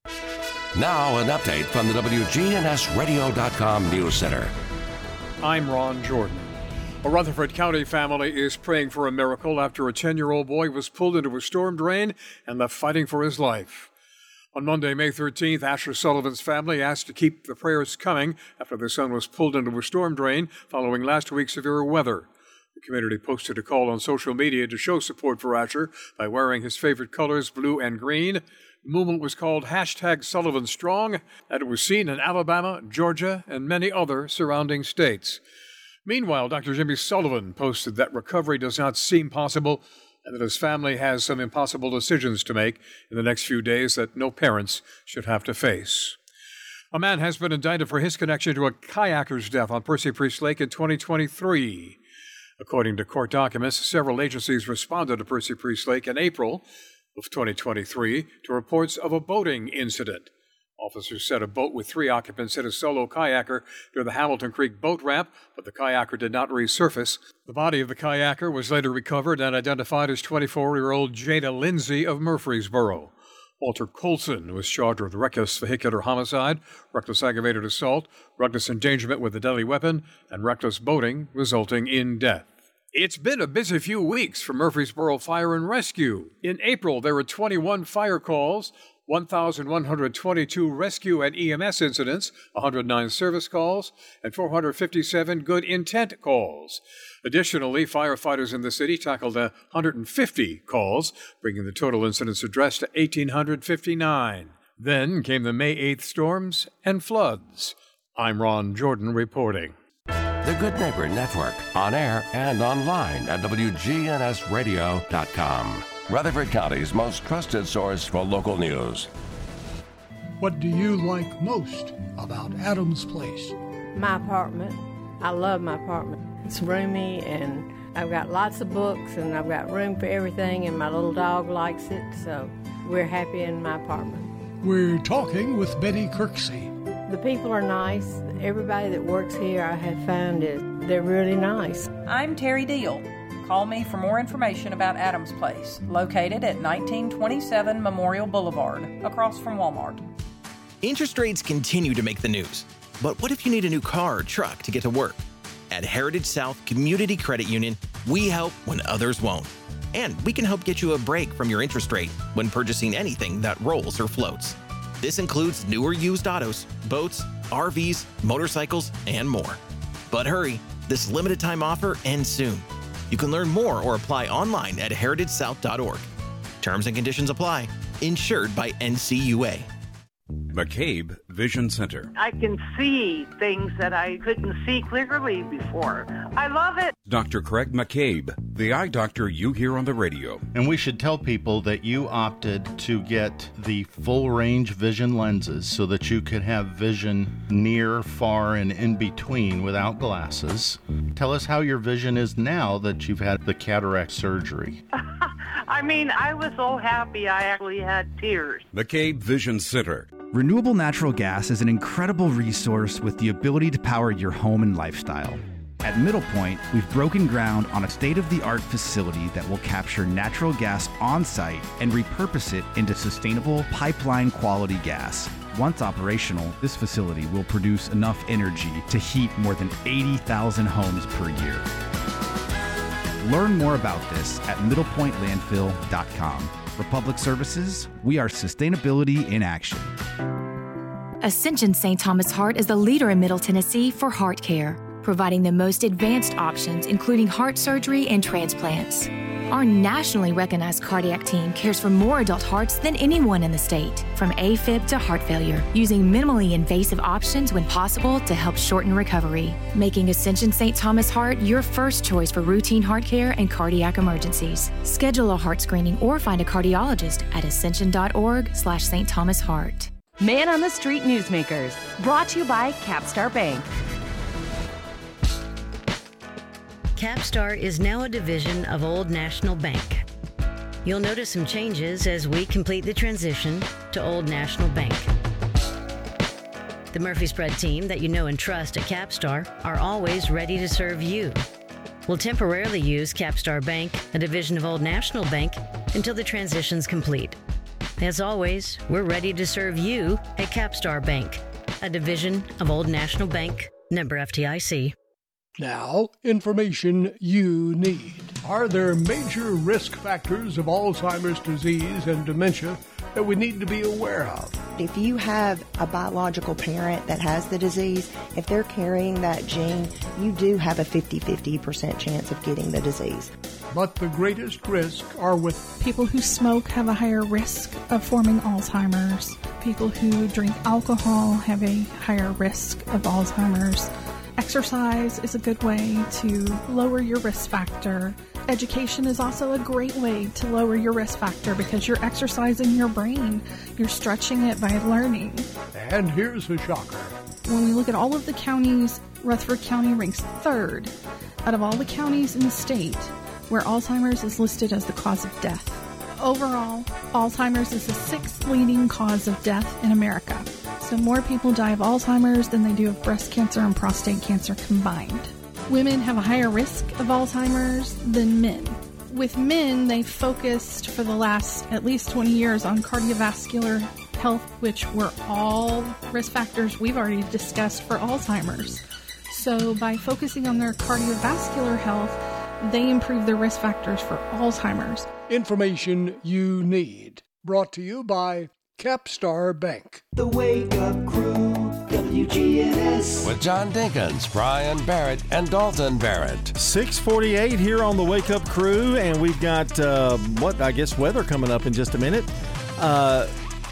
Now an update from the W G N S radio dot com News Center. I'm Ron Jordan. A Rutherford County family is praying for a miracle after a ten-year-old boy was pulled into a storm drain and left fighting for his life. On Monday, May thirteenth, Asher Sullivan's family asked to keep the prayers coming after their son was pulled into a storm drain following last week's severe weather. The community posted a call on social media to show support for Asher by wearing his favorite colors, blue and green. The movement was called hashtag Sullivan Strong, and it was seen in Alabama, Georgia, and many other surrounding states. Meanwhile, Doctor Jimmy Sullivan posted that recovery does not seem possible and that his family has some impossible decisions to make in the next few days that no parents should have to face. A man has been indicted for his connection to a kayaker's death on Percy Priest Lake in twenty twenty-three. According to court documents, several agencies responded to Percy Priest Lake in April of twenty twenty-three to reports of a boating incident. Officers said a boat with three occupants hit a solo kayaker near the Hamilton Creek boat ramp, but the kayaker did not resurface. The body of the kayaker was later recovered and identified as twenty-four-year-old Jada Lindsay of Murfreesboro. Walter Colson was charged with reckless vehicular homicide, reckless aggravated assault, reckless endangerment with a deadly weapon, and reckless boating resulting in death. It's been a busy few weeks for Murfreesboro Fire and Rescue. In April, there were twenty-one fire calls, one thousand one hundred twenty-two rescue and E M S incidents, one hundred nine service calls, and four hundred fifty-seven good intent calls. Additionally, firefighters in the city tackled one hundred fifty calls, bringing the total incidents addressed to one thousand eight hundred fifty-nine. Then came the May eighth storms and floods. I'm Ron Jordan reporting. The Good Neighbor Network, on air and online at W G N S radio dot com. Rutherford County's most trusted source for local news. What do you like most about Adams Place? My apartment. I love my apartment. It's roomy, and I've got lots of books, and I've got room for everything, and my little dog likes it, so we're happy in my apartment. We're talking with Betty Kirksey. The people are nice. Everybody that works here, I have found is they're really nice. I'm Terry Deal. Call me for more information about Adams Place, located at nineteen twenty-seven Memorial Boulevard, across from Walmart. Interest rates continue to make the news. But what if you need a new car or truck to get to work? At Heritage South Community Credit Union, we help when others won't. And we can help get you a break from your interest rate when purchasing anything that rolls or floats. This includes newer used autos, boats, R Vs, motorcycles, and more. But hurry, this limited time offer ends soon. You can learn more or apply online at heritage south dot org. Terms and conditions apply. Insured by N C U A. McCabe Vision Center. I can see things that I couldn't see clearly before. I love it. Doctor Craig McCabe, the eye doctor you hear on the radio. And we should tell people that you opted to get the full range vision lenses so that you could have vision near, far, and in between without glasses. Tell us how your vision is now that you've had the cataract surgery. I mean, I was so happy I actually had tears. McCabe Vision Center. Renewable natural gas is an incredible resource with the ability to power your home and lifestyle. At Middle Point, we've broken ground on a state-of-the-art facility that will capture natural gas on-site and repurpose it into sustainable pipeline-quality gas. Once operational, this facility will produce enough energy to heat more than eighty thousand homes per year. Learn more about this at middle point landfill dot com. For public services, we are sustainability in action. Ascension Saint Thomas Heart is the leader in Middle Tennessee for heart care. providing the most advanced options, including heart surgery and transplants. Our nationally recognized cardiac team cares for more adult hearts than anyone in the state, from AFib to heart failure, using minimally invasive options when possible to help shorten recovery, making Ascension Saint Thomas Heart your first choice for routine heart care and cardiac emergencies. Schedule a heart screening or find a cardiologist at ascension.org slash Saint Thomas Heart. Man on the Street Newsmakers, brought to you by Capstar Bank. Capstar is now a division of Old National Bank. You'll notice some changes as we complete the transition to Old National Bank. The Murphy-Spread team that you know and trust at Capstar are always ready to serve you. We'll temporarily use Capstar Bank, a division of Old National Bank, until the transition's complete. As always, we're ready to serve you at Capstar Bank, a division of Old National Bank, member F D I C. Now, information you need. Are there major risk factors of Alzheimer's disease and dementia that we need to be aware of? If you have a biological parent that has the disease, if they're carrying that gene, you do have a fifty-fifty percent chance of getting the disease. But the greatest risk are with people who smoke have a higher risk of forming Alzheimer's. People who drink alcohol have a higher risk of Alzheimer's. Exercise is a good way to lower your risk factor. Education is also a great way to lower your risk factor because you're exercising your brain. You're stretching it by learning. And here's a shocker. When we look at all of the counties, Rutherford County ranks third out of all the counties in the state where Alzheimer's is listed as the cause of death. Overall, Alzheimer's is the sixth leading cause of death in America. So more people die of Alzheimer's than they do of breast cancer and prostate cancer combined. Women have a higher risk of Alzheimer's than men. With men, they focused for the last at least twenty years on cardiovascular health, which were all risk factors we've already discussed for Alzheimer's. So by focusing on their cardiovascular health, they improve their risk factors for Alzheimer's. Information you need. Brought to you by Capstar Bank. The Wake Up Crew, W G N S. With John Dinkins, Brian Barrett, and Dalton Barrett. six forty-eight here on the Wake Up Crew, and we've got, uh, what, I guess weather coming up in just a minute. Uh,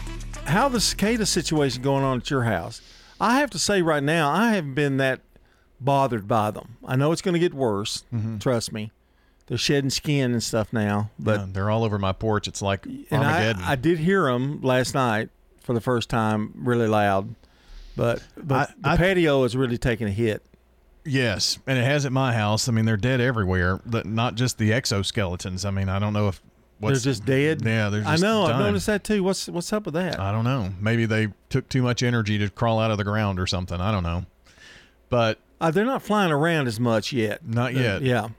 how the cicada situation going on at your house? I have to say right now, I haven't been that bothered by them. I know it's going to get worse. Mm-hmm. Trust me. They're shedding skin and stuff now, but yeah, they're all over my porch. It's like and Armageddon. I, I did hear them last night for the first time, really loud. But but I, the I, patio is really taking a hit. Yes, and it has at my house. I mean, they're dead everywhere. But not just the exoskeletons. I mean, I don't know if what's, they're just dead. Yeah, they're. Just I know. done. I've noticed that too. What's what's up with that? I don't know. Maybe they took too much energy to crawl out of the ground or something. I don't know. But uh, they're not flying around as much yet. Not yet. Uh, yeah.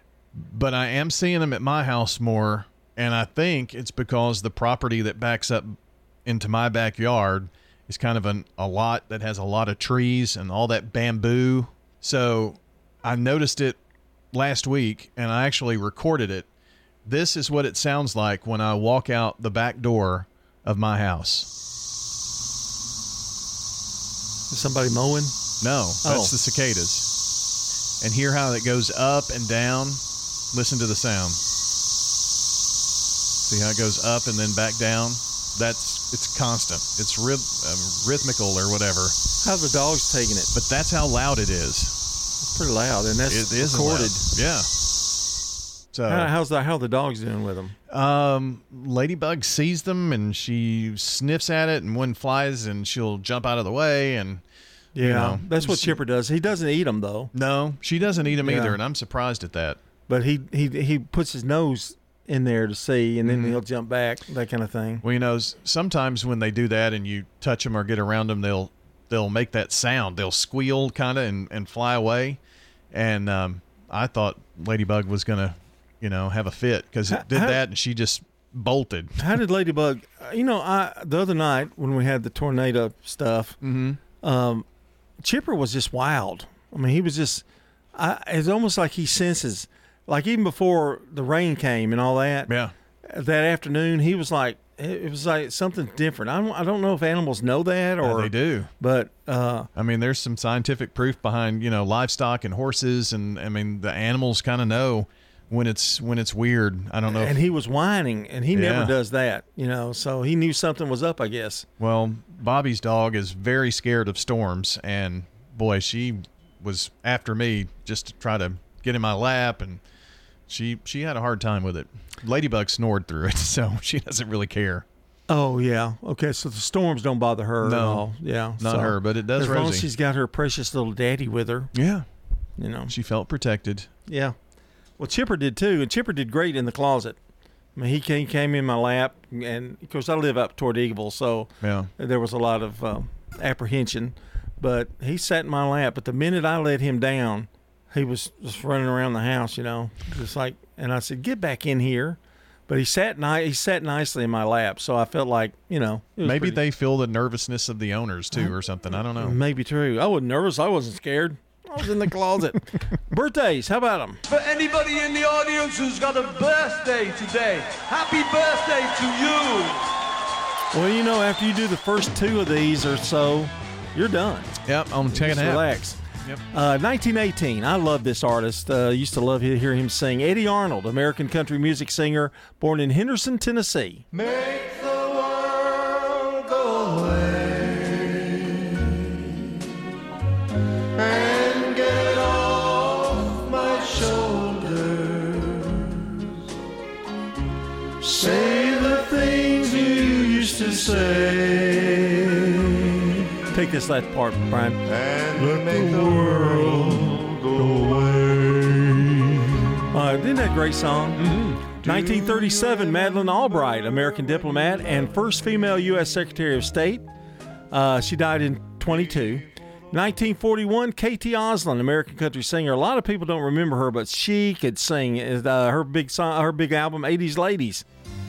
But I am seeing them at my house more, and I think it's because the property that backs up into my backyard is kind of an, a lot that has a lot of trees and all that bamboo. So I noticed it last week, and I actually recorded it. This is what it sounds like when I walk out the back door of my house. Is somebody mowing? No, that's oh. the cicadas. And hear how it goes up and down. Listen to the sound. See how it goes up and then back down? That's it's constant. It's ryth, uh, rhythmical or whatever. How's the dogs taking it? But that's how loud it is. It's pretty loud, and that's it is recorded. Loud. Yeah. So how, how's the how are the dogs doing with them? Um, Ladybug sees them and she sniffs at it, and one flies and she'll jump out of the way and. Yeah, you know, that's what Chipper does. He doesn't eat them though. No, she doesn't eat them yeah. either, and I'm surprised at that. But he he he puts his nose in there to see, and then mm-hmm. he'll jump back, that kind of thing. Well, you know, sometimes when they do that and you touch them or get around them, they'll they'll make that sound. They'll squeal kind of and, and fly away. And um, I thought Ladybug was gonna, you know, have a fit because it did how, that, and she just bolted. How did Ladybug? You know, I the other night when we had the tornado stuff, mm-hmm. um, Chipper was just wild. I mean, he was just. I, it's almost like he senses. Like even before the rain came and all that, yeah. That afternoon, he was like it, it was like something different. I don't, I don't know if animals know that or Yeah, they do. But uh, I mean, there's some scientific proof behind, you know, livestock and horses, and I mean, the animals kind of know when it's when it's weird. I don't know. And if, he was whining, and he Yeah. never does that, you know. So he knew something was up, I guess. Well, Bobby's dog is very scared of storms, and boy, she was after me just to try to get in my lap, and she she had a hard time with it. Ladybug snored through it, so she doesn't really care. Oh yeah, okay. So the storms don't bother her No, at all. Yeah, not so, her, but it does as long as Rosie. she's got her precious little daddy with her. Yeah, you know, she felt protected. Yeah. Well, Chipper did too, and Chipper did great in the closet. I mean, he came, came in my lap, and of course I live up toward Eagleville, so Yeah. there was a lot of uh, apprehension. But he sat in my lap. But the minute I let him down, he was just running around the house, you know, just like. And I said, "Get back in here." But he sat ni- he sat nicely in my lap, so I felt like, you know, it was Maybe pretty- they feel the nervousness of the owners too, or something. I don't know. Maybe true. I wasn't nervous. I wasn't scared. I was in the closet. Birthdays, how about them? For anybody in the audience who's got a birthday today, happy birthday to you. Well, you know, after you do the first two of these or so, you're done. Yep, I'm taking Just a nap. relax. Yep. Uh, nineteen eighteen. I love this artist. Uh, used to love to hear him sing. Eddie Arnold, American country music singer, born in Henderson, Tennessee. Make the world go away and get off my shoulders. Say the things you used to say. Take this last part, Brian. And make the world go away. Uh, isn't that a great song? Mm-hmm. nineteen thirty-seven, Madeleine Albright, American diplomat and first female U S Secretary of State. Uh, she died in twenty-two. nineteen forty-one, Katie Oslin, American country singer. A lot of people don't remember her, but she could sing. Uh, her big song, her big album, eighties Ladies.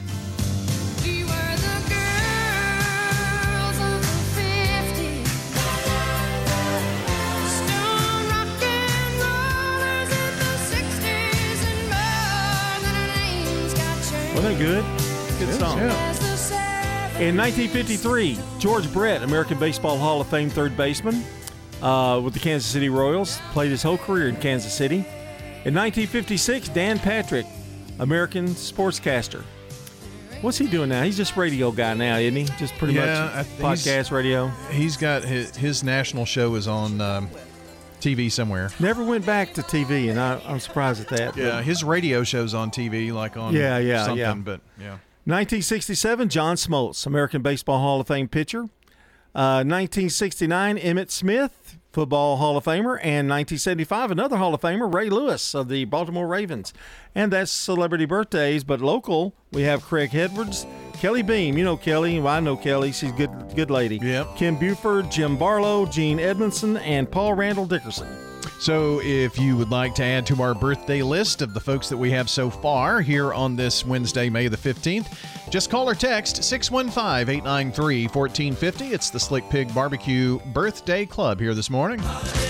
Wasn't that good? Good Yes, song. yeah. In nineteen fifty-three, George Brett, American Baseball Hall of Fame third baseman uh, with the Kansas City Royals, played his whole career in Kansas City. In nineteen fifty-six, Dan Patrick, American sportscaster. What's he doing now? He's just radio guy now, isn't he? Just pretty Yeah, I much think he's- podcast radio. He's got his, his national show is on um, T V somewhere. Never went back to T V, and I, I'm surprised at that. Yeah, his radio show's on T V, like on Yeah, yeah, something, yeah. but yeah. nineteen sixty-seven, John Smoltz, American Baseball Hall of Fame pitcher. Uh, nineteen sixty-nine, Emmett Smith, Football Hall of Famer. And nineteen seventy-five, another Hall of Famer, Ray Lewis of the Baltimore Ravens. And that's celebrity birthdays, but local, we have Craig Edwards, Kelly Beam. You know Kelly. Well, I know Kelly. She's a good, good lady. Yep. Kim Buford, Jim Barlow, Gene Edmondson, and Paul Randall Dickerson. So if you would like to add to our birthday list of the folks that we have so far here on this Wednesday, May the fifteenth, just call or text six one five, eight nine three, one four five zero. It's the Slick Pig Barbecue Birthday Club here this morning.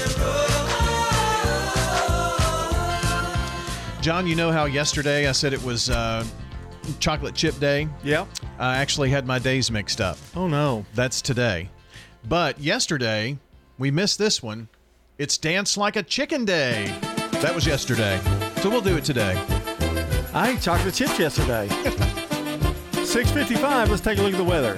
John, you know how yesterday I said it was uh, chocolate chip day? Yeah. I actually had my days mixed up. Oh, no. That's today. But yesterday, we missed this one. It's Dance Like a Chicken Day. That was yesterday. So we'll do it today. I ate chocolate chips yesterday. six fifty-five, let's take a look at the weather.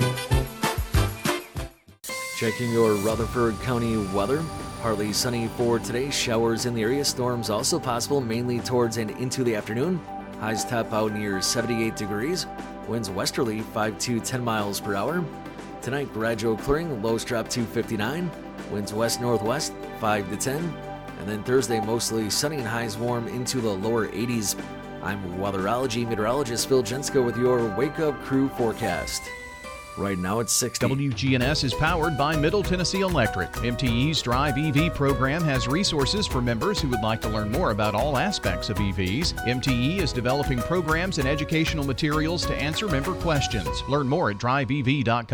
Checking your Rutherford County weather. Partly sunny for today. Showers in the area. Storms also possible, mainly towards and into the afternoon. Highs top out near seventy-eight degrees. Winds westerly five to ten miles per hour. Tonight, gradual clearing. Lows drop to fifty-nine. Winds west-northwest five to ten. And then Thursday, mostly sunny and highs warm into the lower eighties. I'm weatherology meteorologist Phil Jensko with your Wake Up Crew forecast. Right now it's sixty. W G N S is powered by Middle Tennessee Electric. M T E's Drive E V program has resources for members who would like to learn more about all aspects of E Vs. M T E is developing programs and educational materials to answer member questions. Learn more at drive e v dot com.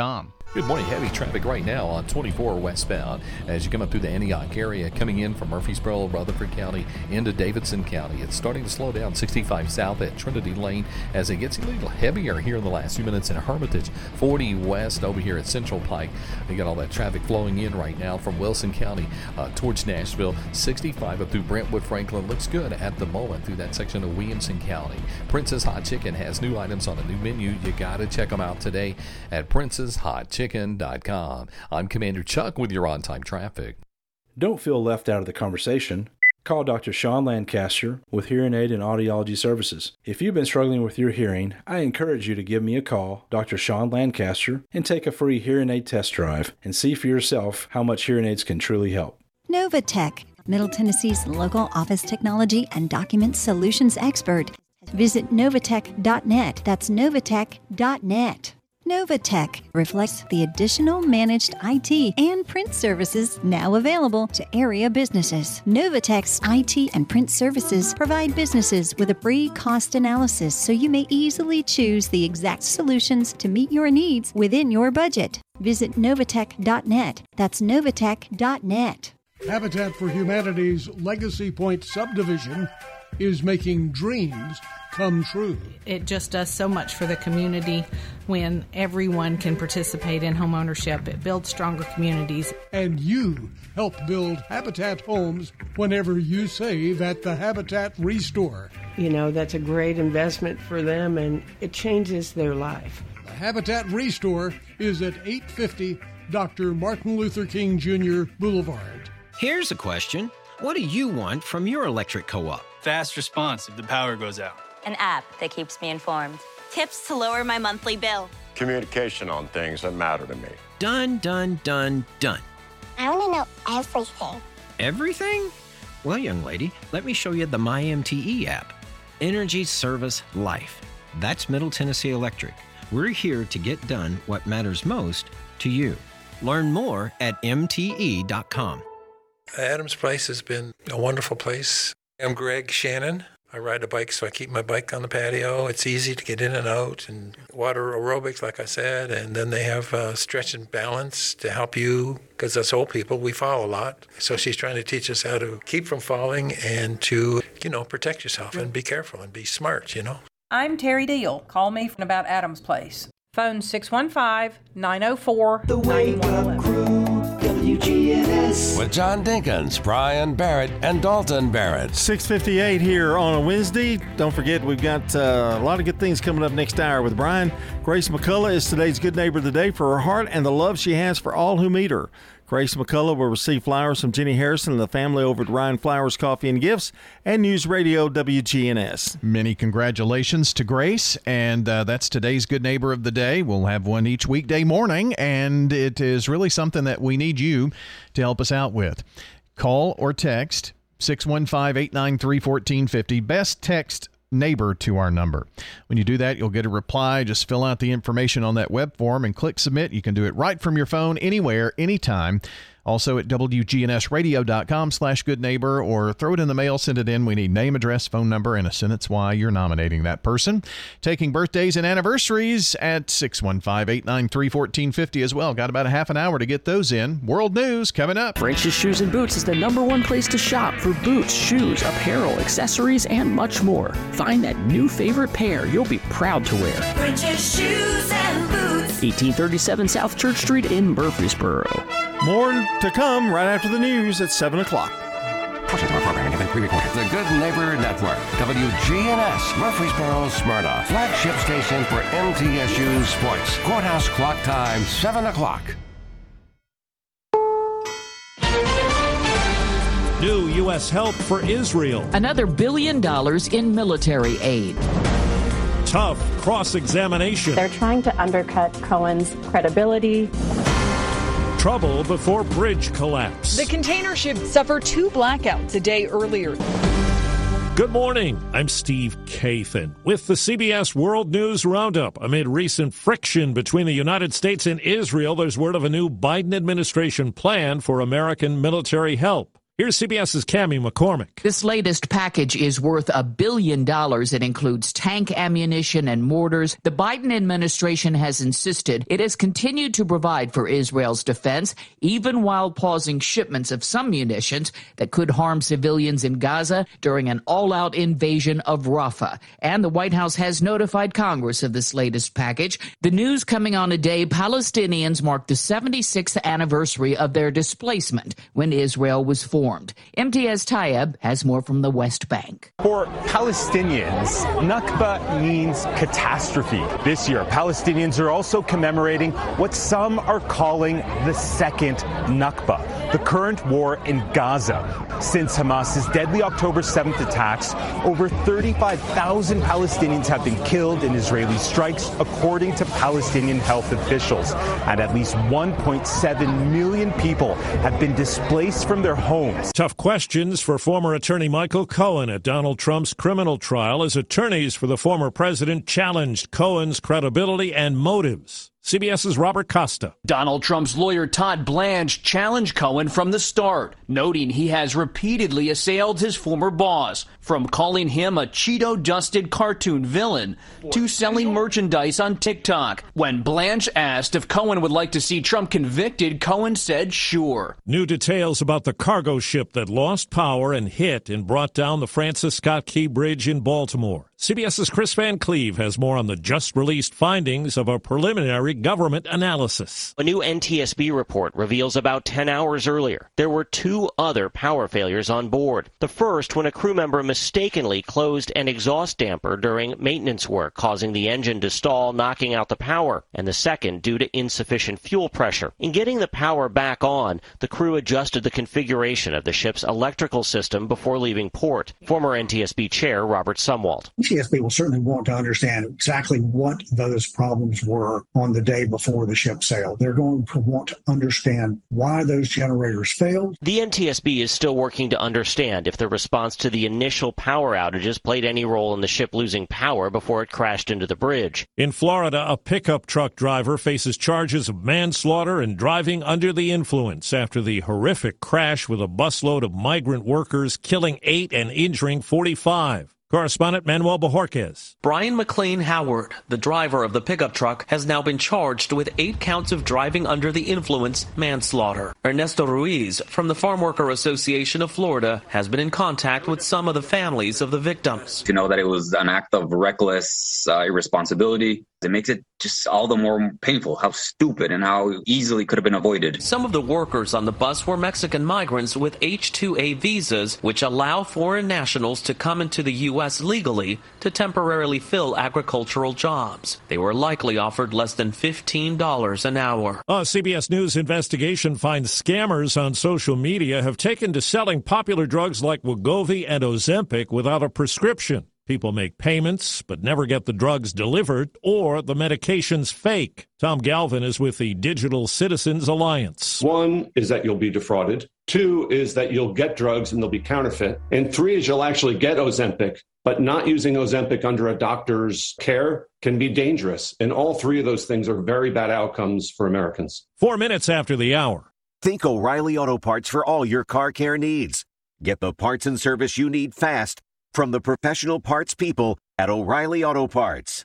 Good morning. Heavy traffic right now on twenty-four westbound as you come up through the Antioch area, coming in from Murfreesboro, Rutherford County into Davidson County. It's starting to slow down sixty-five south at Trinity Lane as it gets a little heavier here in the last few minutes in Hermitage. forty west over here at Central Pike. You got all that traffic flowing in right now from Wilson County uh, towards Nashville. sixty-five up through Brentwood, Franklin looks good at the moment through that section of Williamson County. Prince's Hot Chicken has new items on a new menu. You got to check them out today at Prince's Hot Chicken. Chicken dot com. I'm Commander Chuck with your on-time traffic. Don't feel left out of the conversation. Call Doctor Sean Lancaster with Hearing Aid and Audiology Services. If you've been struggling with your hearing, I encourage you to give me a call, Doctor Sean Lancaster, and take a free hearing aid test drive and see for yourself how much hearing aids can truly help. Novatech, Middle Tennessee's local office technology and document solutions expert. Visit novatech dot net. That's novatech dot net. Novatech reflects the additional managed I T and print services now available to area businesses. Novatech's I T and print services provide businesses with a free cost analysis so you may easily choose the exact solutions to meet your needs within your budget. Visit novatech dot net. That's novatech dot net. Habitat for Humanity's Legacy Point subdivision is making dreams come true. It just does so much for the community when everyone can participate in home ownership. It builds stronger communities. And you help build Habitat homes whenever you save at the Habitat Restore. You know, that's a great investment for them, and it changes their life. The Habitat Restore is at eight fifty Doctor Martin Luther King Junior Boulevard. Here's a question. What do you want from your electric co-op? Fast response if the power goes out. An app that keeps me informed. Tips to lower my monthly bill. Communication on things that matter to me. Done, done, done, done. I want to know everything. Everything? Well, young lady, let me show you the MyMTE app. Energy Service Life. That's Middle Tennessee Electric. We're here to get done what matters most to you. Learn more at M T E dot com. Adams Place has been a wonderful place. I'm Greg Shannon. I ride a bike, so I keep my bike on the patio. It's easy to get in and out, and water aerobics, like I said, and then they have uh, stretch and balance to help you, because us old people, we fall a lot. So she's trying to teach us how to keep from falling and to, you know, protect yourself and be careful and be smart, you know. I'm Terry Deal. Call me about Adams Place. Phone six one five, nine oh four, nine one one one. W G N S. With John Dinkins, Brian Barrett, and Dalton Barrett. six fifty-eight here on a Wednesday. Don't forget, we've got uh, a lot of good things coming up next hour with Brian. Grace McCullough is today's Good Neighbor of the Day for her heart and the love she has for all who meet her. Grace McCullough will receive flowers from Jenny Harrison and the family over at Ryan Flowers Coffee and Gifts and News Radio W G N S. Many congratulations to Grace, and uh, that's today's Good Neighbor of the Day. We'll have one each weekday morning, and it is really something that we need you to help us out with. Call or text six one five, eight nine three, one four five zero. Best text neighbor to our number. When you do that, you'll get a reply. Just fill out the information on that web form and click submit. You can do it right from your phone, anywhere, anytime. Also at W G N S radio dot com slash good neighbor, or throw it in the mail, send it in. We need name, address, phone number, and a sentence why you're nominating that person. Taking birthdays and anniversaries at six one five, eight nine three, one four five zero as well. Got about a half an hour to get those in. World news coming up. French's Shoes and Boots is the number one place to shop for boots, shoes, apparel, accessories, and much more. Find that new favorite pair you'll be proud to wear. French's Shoes and Boots. eighteen thirty-seven South Church Street in Murfreesboro. More to come right after the news at seven o'clock. The Good Neighbor Network, W G N S, Murfreesboro, Smyrna, flagship station for M T S U Sports. Courthouse clock time, seven o'clock. New U S help for Israel. Another billion dollars in military aid. Tough cross-examination. They're trying to undercut Cohen's credibility. Trouble before bridge collapse. The container ship suffered two blackouts a day earlier. Good morning. I'm Steve Kathan with the C B S World News Roundup. Amid recent friction between the United States and Israel, there's word of a new Biden administration plan for American military help. Here's CBS's Cammie McCormick. This latest package is worth a billion dollars. It includes tank ammunition and mortars. The Biden administration has insisted it has continued to provide for Israel's defense, even while pausing shipments of some munitions that could harm civilians in Gaza during an all-out invasion of Rafah. And the White House has notified Congress of this latest package. The news coming on a day Palestinians mark the seventy-sixth anniversary of their displacement when Israel was formed. M T S Tayeb has more from the West Bank. For Palestinians, Nakba means catastrophe. This year, Palestinians are also commemorating what some are calling the second Nakba, the current war in Gaza. Since Hamas's deadly October seventh attacks, over thirty-five thousand Palestinians have been killed in Israeli strikes, according to Palestinian health officials. And at least one point seven million people have been displaced from their homes. Tough questions for former attorney Michael Cohen at Donald Trump's criminal trial as attorneys for the former president challenged Cohen's credibility and motives. CBS's Robert Costa. Donald Trump's lawyer Todd Blanche challenged Cohen from the start, noting he has repeatedly assailed his former boss, from calling him a Cheeto-dusted cartoon villain to selling merchandise on TikTok. When Blanche asked if Cohen would like to see Trump convicted, Cohen said sure. New details about the cargo ship that lost power and hit and brought down the Francis Scott Key Bridge in Baltimore. CBS's Chris Van Cleve has more on the just-released findings of a preliminary government analysis. A new N T S B report reveals about ten hours earlier, there were two other power failures on board. The first, when a crew member mistakenly closed an exhaust damper during maintenance work, causing the engine to stall, knocking out the power. And the second, due to insufficient fuel pressure. In getting the power back on, the crew adjusted the configuration of the ship's electrical system before leaving port. Former N T S B chair Robert Sumwalt. N T S B will certainly want to understand exactly what those problems were on the day before the ship sailed. They're going to want to understand why those generators failed. The N T S B is still working to understand if the response to the initial power outages played any role in the ship losing power before it crashed into the bridge. In Florida, a pickup truck driver faces charges of manslaughter and driving under the influence after the horrific crash with a busload of migrant workers, killing eight and injuring forty-five. Correspondent Manuel Bojorquez. Brian McLean Howard, the driver of the pickup truck, has now been charged with eight counts of driving under the influence manslaughter. Ernesto Ruiz from the Farm Worker Association of Florida has been in contact with some of the families of the victims. To know that it was an act of reckless uh, irresponsibility, it makes it just all the more painful how stupid and how easily could have been avoided. Some of the workers on the bus were Mexican migrants with H two A visas, which allow foreign nationals to come into the U S legally to temporarily fill agricultural jobs. They were likely offered less than fifteen dollars an hour. A C B S News investigation finds scammers on social media have taken to selling popular drugs like Wegovy and Ozempic without a prescription. People make payments but never get the drugs delivered, or the medication's fake. Tom Galvin is with the Digital Citizens Alliance. One is that you'll be defrauded. Two is that you'll get drugs and they'll be counterfeit. And three is you'll actually get Ozempic, but not using Ozempic under a doctor's care can be dangerous. And all three of those things are very bad outcomes for Americans. Four minutes after the hour. Think O'Reilly Auto Parts for all your car care needs. Get the parts and service you need fast from the professional parts people at O'Reilly Auto Parts.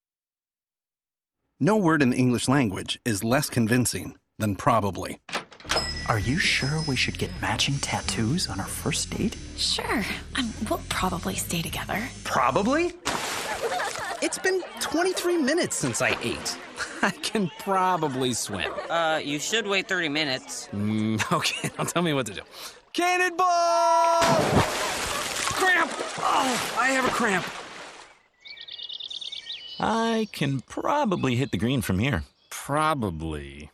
No word in the English language is less convincing than probably. Are you sure we should get matching tattoos on our first date? Sure. Um, we'll probably stay together. Probably? It's been twenty-three minutes since I ate. I can probably swim. Uh, you should wait thirty minutes. Mm, okay, now tell me what to do. Cannonball! Cramp! Oh, I have a cramp. I can probably hit the green from here. Probably.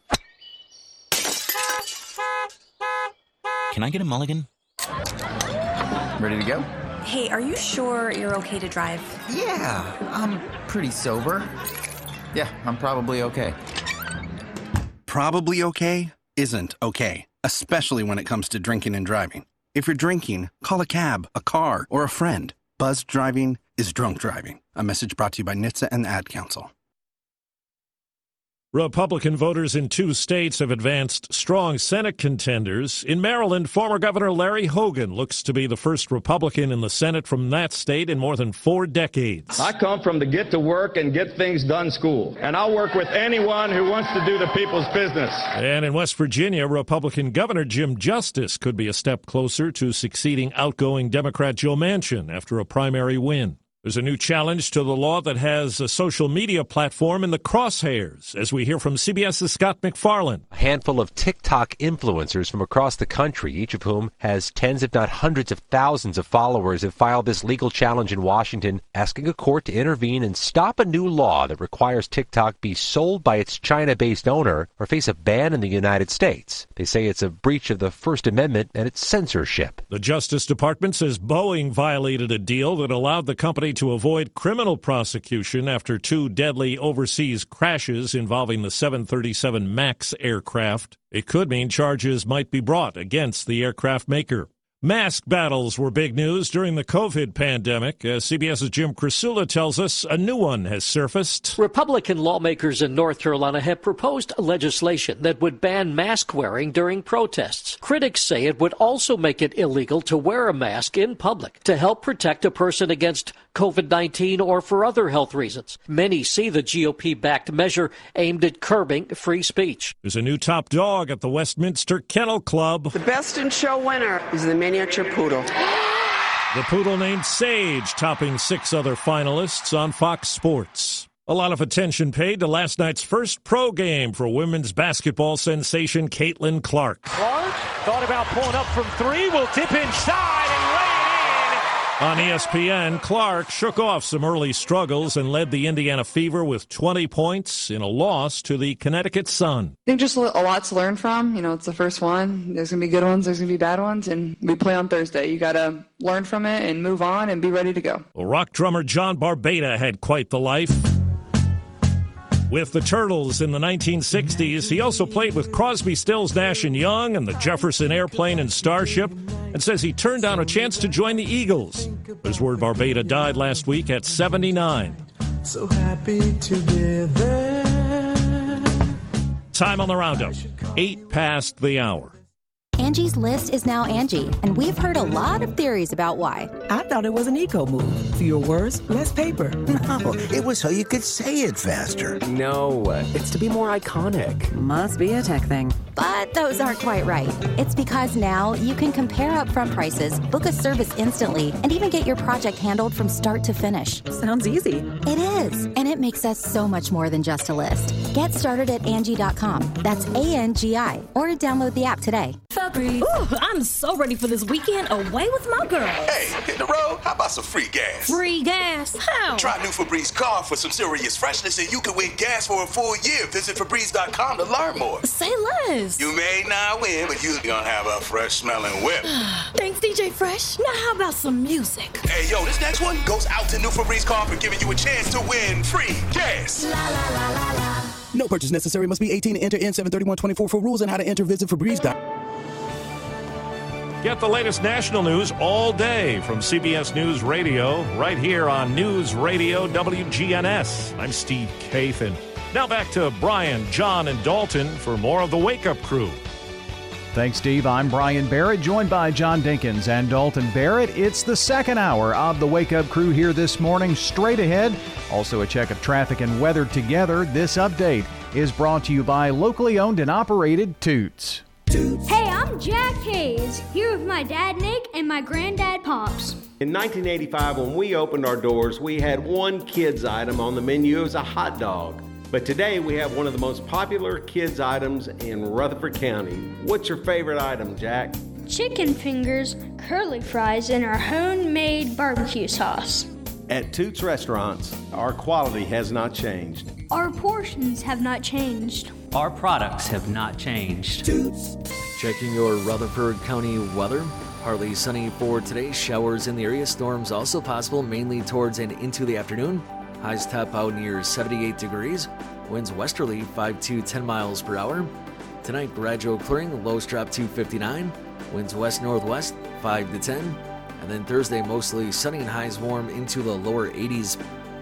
Can I get a mulligan? Ready to go? Hey, are you sure you're okay to drive? Yeah, I'm pretty sober. Yeah, I'm probably okay. Probably okay isn't okay, especially when it comes to drinking and driving. If you're drinking, call a cab, a car, or a friend. Buzzed driving is drunk driving. A message brought to you by N H T S A and the Ad Council. Republican voters in two states have advanced strong Senate contenders. In Maryland, former Governor Larry Hogan looks to be the first Republican in the Senate from that state in more than four decades. I come from the get to work and get things done school, and I'll work with anyone who wants to do the people's business. And in West Virginia, Republican Governor Jim Justice could be a step closer to succeeding outgoing Democrat Joe Manchin after a primary win. There's a new challenge to the law that has a social media platform in the crosshairs, as we hear from CBS's Scott McFarland. A handful of TikTok influencers from across the country, each of whom has tens if not hundreds of thousands of followers, have filed this legal challenge in Washington, asking a court to intervene and stop a new law that requires TikTok be sold by its China-based owner or face a ban in the United States. They say it's a breach of the First Amendment and its censorship. The Justice Department says Boeing violated a deal that allowed the company to avoid criminal prosecution after two deadly overseas crashes involving the seven thirty-seven MAX aircraft. It could mean charges might be brought against the aircraft maker. Mask battles were big news during the COVID pandemic. As CBS's Jim Krasula tells us, a new one has surfaced. Republican lawmakers in North Carolina have proposed legislation that would ban mask wearing during protests. Critics say it would also make it illegal to wear a mask in public to help protect a person against COVID nineteen or for other health reasons. Many see the G O P-backed measure aimed at curbing free speech. There's a new top dog at the Westminster Kennel Club. The best in show winner is the miniature poodle. The poodle named Sage, topping six other finalists on Fox Sports. A lot of attention paid to last night's first pro game for women's basketball sensation Caitlin Clark. Clark thought about pulling up from three, will tip inside and lay it in. On E S P N, Clark shook off some early struggles and led the Indiana Fever with twenty points in a loss to the Connecticut Sun. I think just a lot to learn from. You know, it's the first one. There's going to be good ones, there's going to be bad ones, and we play on Thursday. You got to learn from it and move on and be ready to go. Well, rock drummer John Barbeta had quite the life. With the Turtles in the nineteen sixties, he also played with Crosby, Stills, Nash and Young and the Jefferson Airplane and Starship, and says he turned down a chance to join the Eagles. There's word Barbeta died last week at seventy-nine. So happy together. Time on the roundup, eight past the hour. Angie's List is now Angie, and we've heard a lot of theories about why. I thought it was an eco move. Fewer words, less paper. No, it was so you could say it faster. No, it's to be more iconic. Must be a tech thing. But those aren't quite right. It's because now you can compare upfront prices, book a service instantly, and even get your project handled from start to finish. Sounds easy. It is, and it makes us so much more than just a list. Get started at Angie dot com. That's A N G I, or download the app today. Ooh, I'm so ready for this weekend away with my girls. Hey, hit the road? How about some free gas? Free gas? How? Try new Febreze car for some serious freshness and you can win gas for a full year. Visit Febreze dot com to learn more. Say less. You may not win, but you're gonna have a fresh smelling whip. Thanks, D J Fresh. Now how about some music? Hey, yo, this next one goes out to new Febreze car for giving you a chance to win free gas. La, la, la, la, la. No purchase necessary. Must be eighteen to enter N seven thirty-one twenty-four for rules and how to enter. Visit Febreze dot com. Get the latest national news all day from C B S News Radio, right here on News Radio W G N S. I'm Steve Kathan. Now back to Brian, John, and Dalton for more of the Wake Up Crew. Thanks, Steve. I'm Brian Barrett, joined by John Dinkins and Dalton Barrett. It's the second hour of the Wake Up Crew here this morning. Straight ahead, also a check of traffic and weather together. This update is brought to you by locally owned and operated Toots. Hey, I'm Jack Hayes, here with my dad Nick and my granddad Pops. In nineteen eighty-five, when we opened our doors, we had one kids item on the menu. It was a hot dog. But today we have one of the most popular kids items in Rutherford County. What's your favorite item, Jack? Chicken fingers, curly fries, and our homemade barbecue sauce. At Toots Restaurants, our quality has not changed. Our portions have not changed. Our products have not changed. Toots. Checking your Rutherford County weather. Partly sunny for today. Showers in the area. Storms also possible, mainly towards and into the afternoon. Highs top out near seventy-eight degrees. Winds westerly five to ten miles per hour. Tonight, gradual clearing. Lows drop to fifty-nine. Winds west-northwest five to ten. And then Thursday, mostly sunny and highs warm into the lower eighties.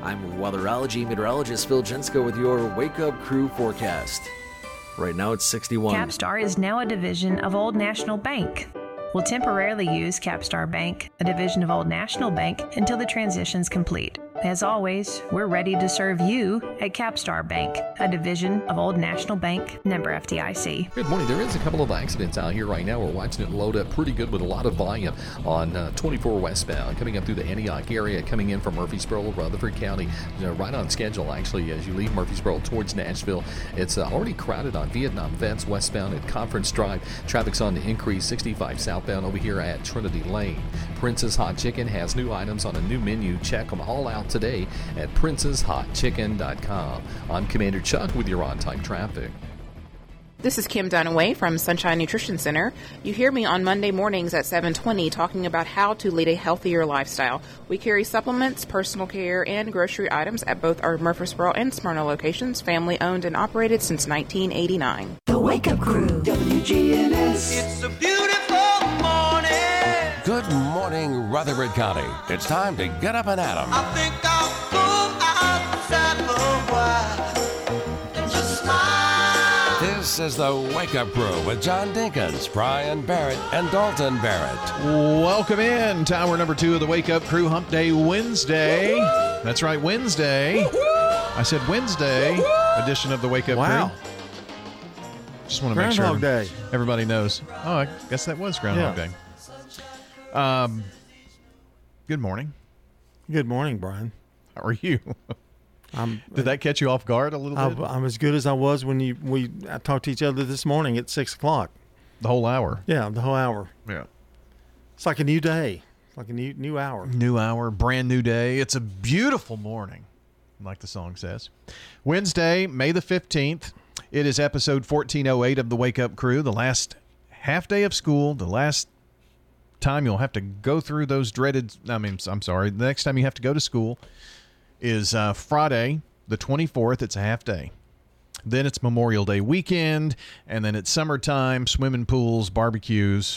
I'm weatherology meteorologist Phil Jensko with your Wake Up Crew forecast. Right now it's sixty-one. Capstar is now a division of Old National Bank. We'll temporarily use Capstar Bank, a division of Old National Bank, until the transition's complete. As always, we're ready to serve you at Capstar Bank, a division of Old National Bank, member F D I C. Good morning. There is a couple of accidents out here right now. We're watching it load up pretty good with a lot of volume on uh, twenty-four westbound, coming up through the Antioch area, coming in from Murfreesboro, Rutherford County. You know, right on schedule, actually, as you leave Murfreesboro towards Nashville. It's uh, already crowded on Vietnam Vets westbound at Conference Drive. Traffic's on the increase, sixty-five southbound over here at Trinity Lane. Prince's Hot Chicken has new items on a new menu. Check them all out today at princess hot chicken dot com. I'm Commander Chuck with your on-time traffic. This is Kim Dunaway from Sunshine Nutrition Center. You hear me on Monday mornings at seven twenty talking about how to lead a healthier lifestyle. We carry supplements, personal care, and grocery items at both our Murfreesboro and Smyrna locations, family owned and operated since nineteen eighty-nine. The Wake Up Crew, W G N S. It's a beautiful morning. Good morning, Rutherford County. It's time to get up and at 'em. I think I'll go outside for a while and just smile. This is the Wake Up Crew with John Dinkins, Brian Barrett, and Dalton Barrett. Welcome in to hour number two of the Wake Up Crew Hump Day Wednesday. Woo-hoo! That's right, Wednesday. Woo-hoo! I said Wednesday Woo-hoo! Edition of the Wake Up wow. Crew. Just want to make sure Groundhog Day. Everybody knows. Oh, I guess that was Groundhog yeah. Day. Um, good morning. Good morning, Brian. How are you? I'm, Did that catch you off guard a little bit? I'm, I'm as good as I was when you we I talked to each other this morning at six o'clock. The whole hour. Yeah, the whole hour. Yeah. It's like a new day, like a new new hour. New hour, brand new day. It's a beautiful morning, like the song says. Wednesday, May the fifteenth. It is episode fourteen oh eight of the Wake Up Crew. The last half day of school. The last time you'll have to go through those dreaded. I mean, I'm sorry. The next time you have to go to school is uh, Friday, the twenty-fourth. It's a half day. Then it's Memorial Day weekend, and then it's summertime, swimming pools, barbecues,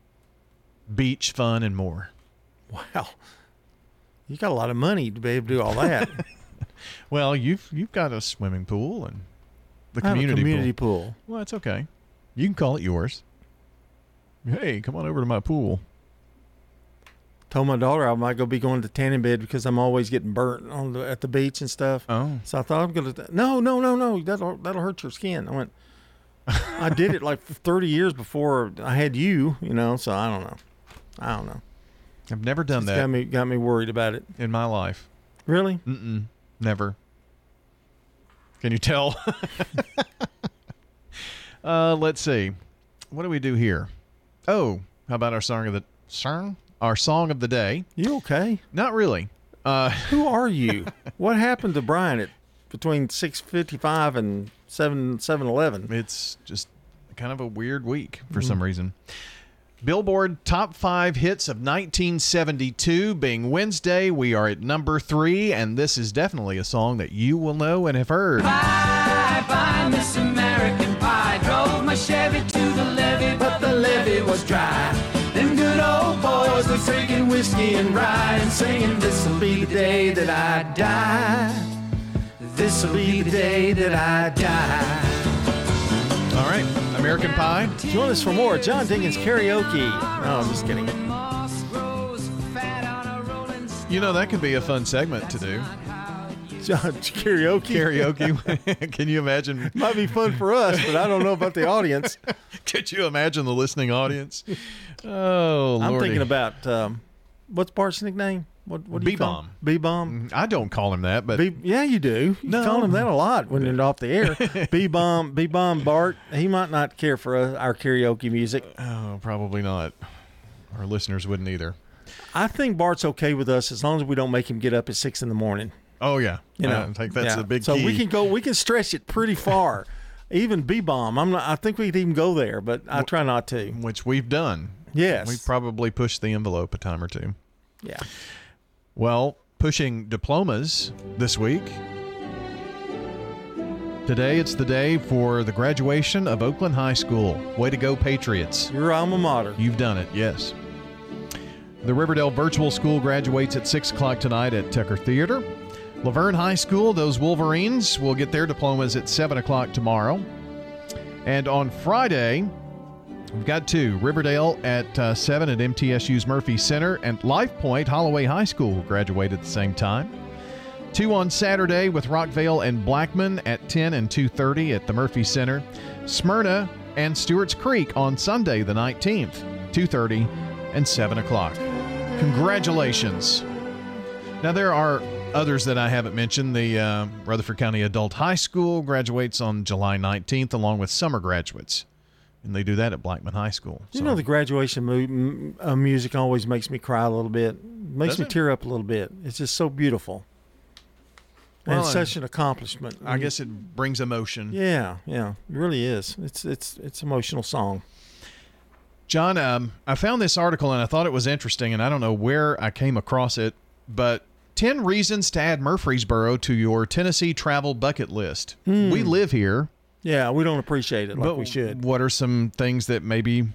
beach fun, and more. Wow. You got a lot of money to be able to do all that. Well, you've you've got a swimming pool and the I have community, a community pool. pool. Well, that's okay. You can call it yours. Hey, come on over to my pool. Told my daughter I might go be going to tanning bed because I'm always getting burnt on the, at the beach and stuff. Oh, so I thought I'm gonna. No, no, no, no. That'll that'll hurt your skin. I went. I did it like thirty years before I had you. You know, so I don't know. I don't know. I've never done it's that. Got me got me worried about it in my life. Really? Mm-mm. Never. Can you tell? uh, let's see. What do we do here? Oh, how about our song of the song? Our song of the day. You okay? Not really. Uh, Who are you? What happened to Brian at between six fifty-five and seven seven eleven? It's just kind of a weird week for mm. some reason. Billboard Top five Hits of nineteen seventy-two. Being Wednesday, we are at number three, and this is definitely a song that you will know and have heard. Bye, bye, Miss American Pie. Drove my Chevy to the levee, but the levee was dry. Them good old boys were drinking whiskey and rye and singing, this'll be the day that I die. This'll be the day that I die. All right, American Pie. Join us for more John Dinkins karaoke. No, I'm just kidding. You know, that could be a fun segment to do. John, karaoke? Karaoke. Can you imagine? Might be fun for us, but I don't know about the audience. Could you imagine the listening audience? Oh, Lordy. I'm thinking about, um, what's Bart's nickname? What, what do you call him? B-Bomb. I don't call him that, but B- yeah, you do. You no. call him that a lot when you're off the air. B-Bomb, B-Bomb Bart. He might not care for uh, our karaoke music. Oh, probably not. Our listeners wouldn't either. I think Bart's okay with us as long as we don't make him get up at six in the morning. Oh yeah, you know, I think that's yeah. a big so key. So we can go, we can stretch it pretty far. Even B-Bomb, I'm not. I think we could even go there, but I try not to. Which we've done. Yes, we've probably pushed the envelope a time or two. Yeah. Well, pushing diplomas this week. Today, it's the day for the graduation of Oakland High School. Way to go, Patriots. Your alma mater. You've done it, yes. The Riverdale Virtual School graduates at six o'clock tonight at Tucker Theater. Laverne High School, those Wolverines will get their diplomas at seven o'clock tomorrow. And on Friday, we've got two. Riverdale at uh, seven at M T S U's Murphy Center, and Life Point, Holloway High School will graduate at the same time. Two on Saturday with Rockvale and Blackman at ten and two thirty at the Murphy Center. Smyrna and Stewart's Creek on Sunday the nineteenth, two thirty and seven o'clock. Congratulations. Now there are others that I haven't mentioned. The uh, Rutherford County Adult High School graduates on July nineteenth along with summer graduates. And they do that at Blackman High School. You so. know, the graduation mu- uh, music always makes me cry a little bit. Makes Does me it? tear up a little bit. It's just so beautiful. Well, and it's such an accomplishment. I guess it brings emotion. Yeah, yeah, it really is. It's it's it's an emotional song. John, um, I found this article and I thought it was interesting, and I don't know where I came across it, but ten reasons to add Murfreesboro to your Tennessee travel bucket list. Hmm. We live here. Yeah, we don't appreciate it like but we should. What are some things that maybe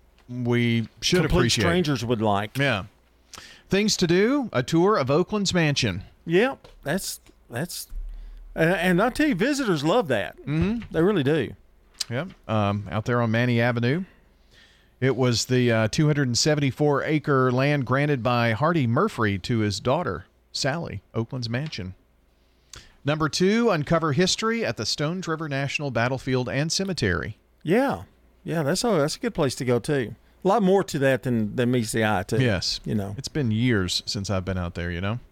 we should Complete appreciate? strangers would like. Yeah. Things to do, a tour of Oakland's mansion. Yeah, that's that's, and, and I'll tell you, visitors love that. Mm-hmm. They really do. Yep. Um, out there on Manny Avenue. It was the uh, two hundred seventy-four acre land granted by Hardy Murphy to his daughter, Sally, Oakland's mansion. Number two, uncover history at the Stones River National Battlefield and Cemetery. Yeah, yeah, that's a that's a good place to go too. A lot more to that than than meets the eye too. Yes, you know, it's been years since I've been out there. You know,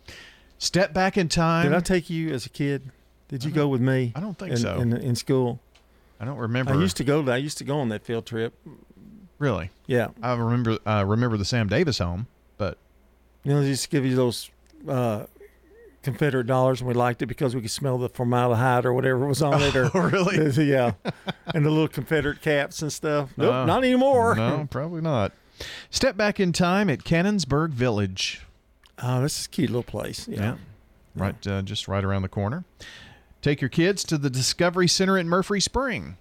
step back in time. Did I take you as a kid? Did you go with me? I don't think in, so. In, in school, I don't remember. I used to go. I used to go on that field trip. Really? Yeah. I remember. Uh, remember the Sam Davis home, but you know, they used to give you those uh, Confederate dollars, and we liked it because we could smell the formaldehyde or whatever was on it. Or oh, really? Yeah. And the little Confederate caps and stuff. Nope, uh, not anymore. No, probably not. Step back in time at Cannonsburg Village. Oh, this is a cute little place. Yeah. yeah. Right, uh, just right around the corner. Take your kids to the Discovery Center at Murphy Spring.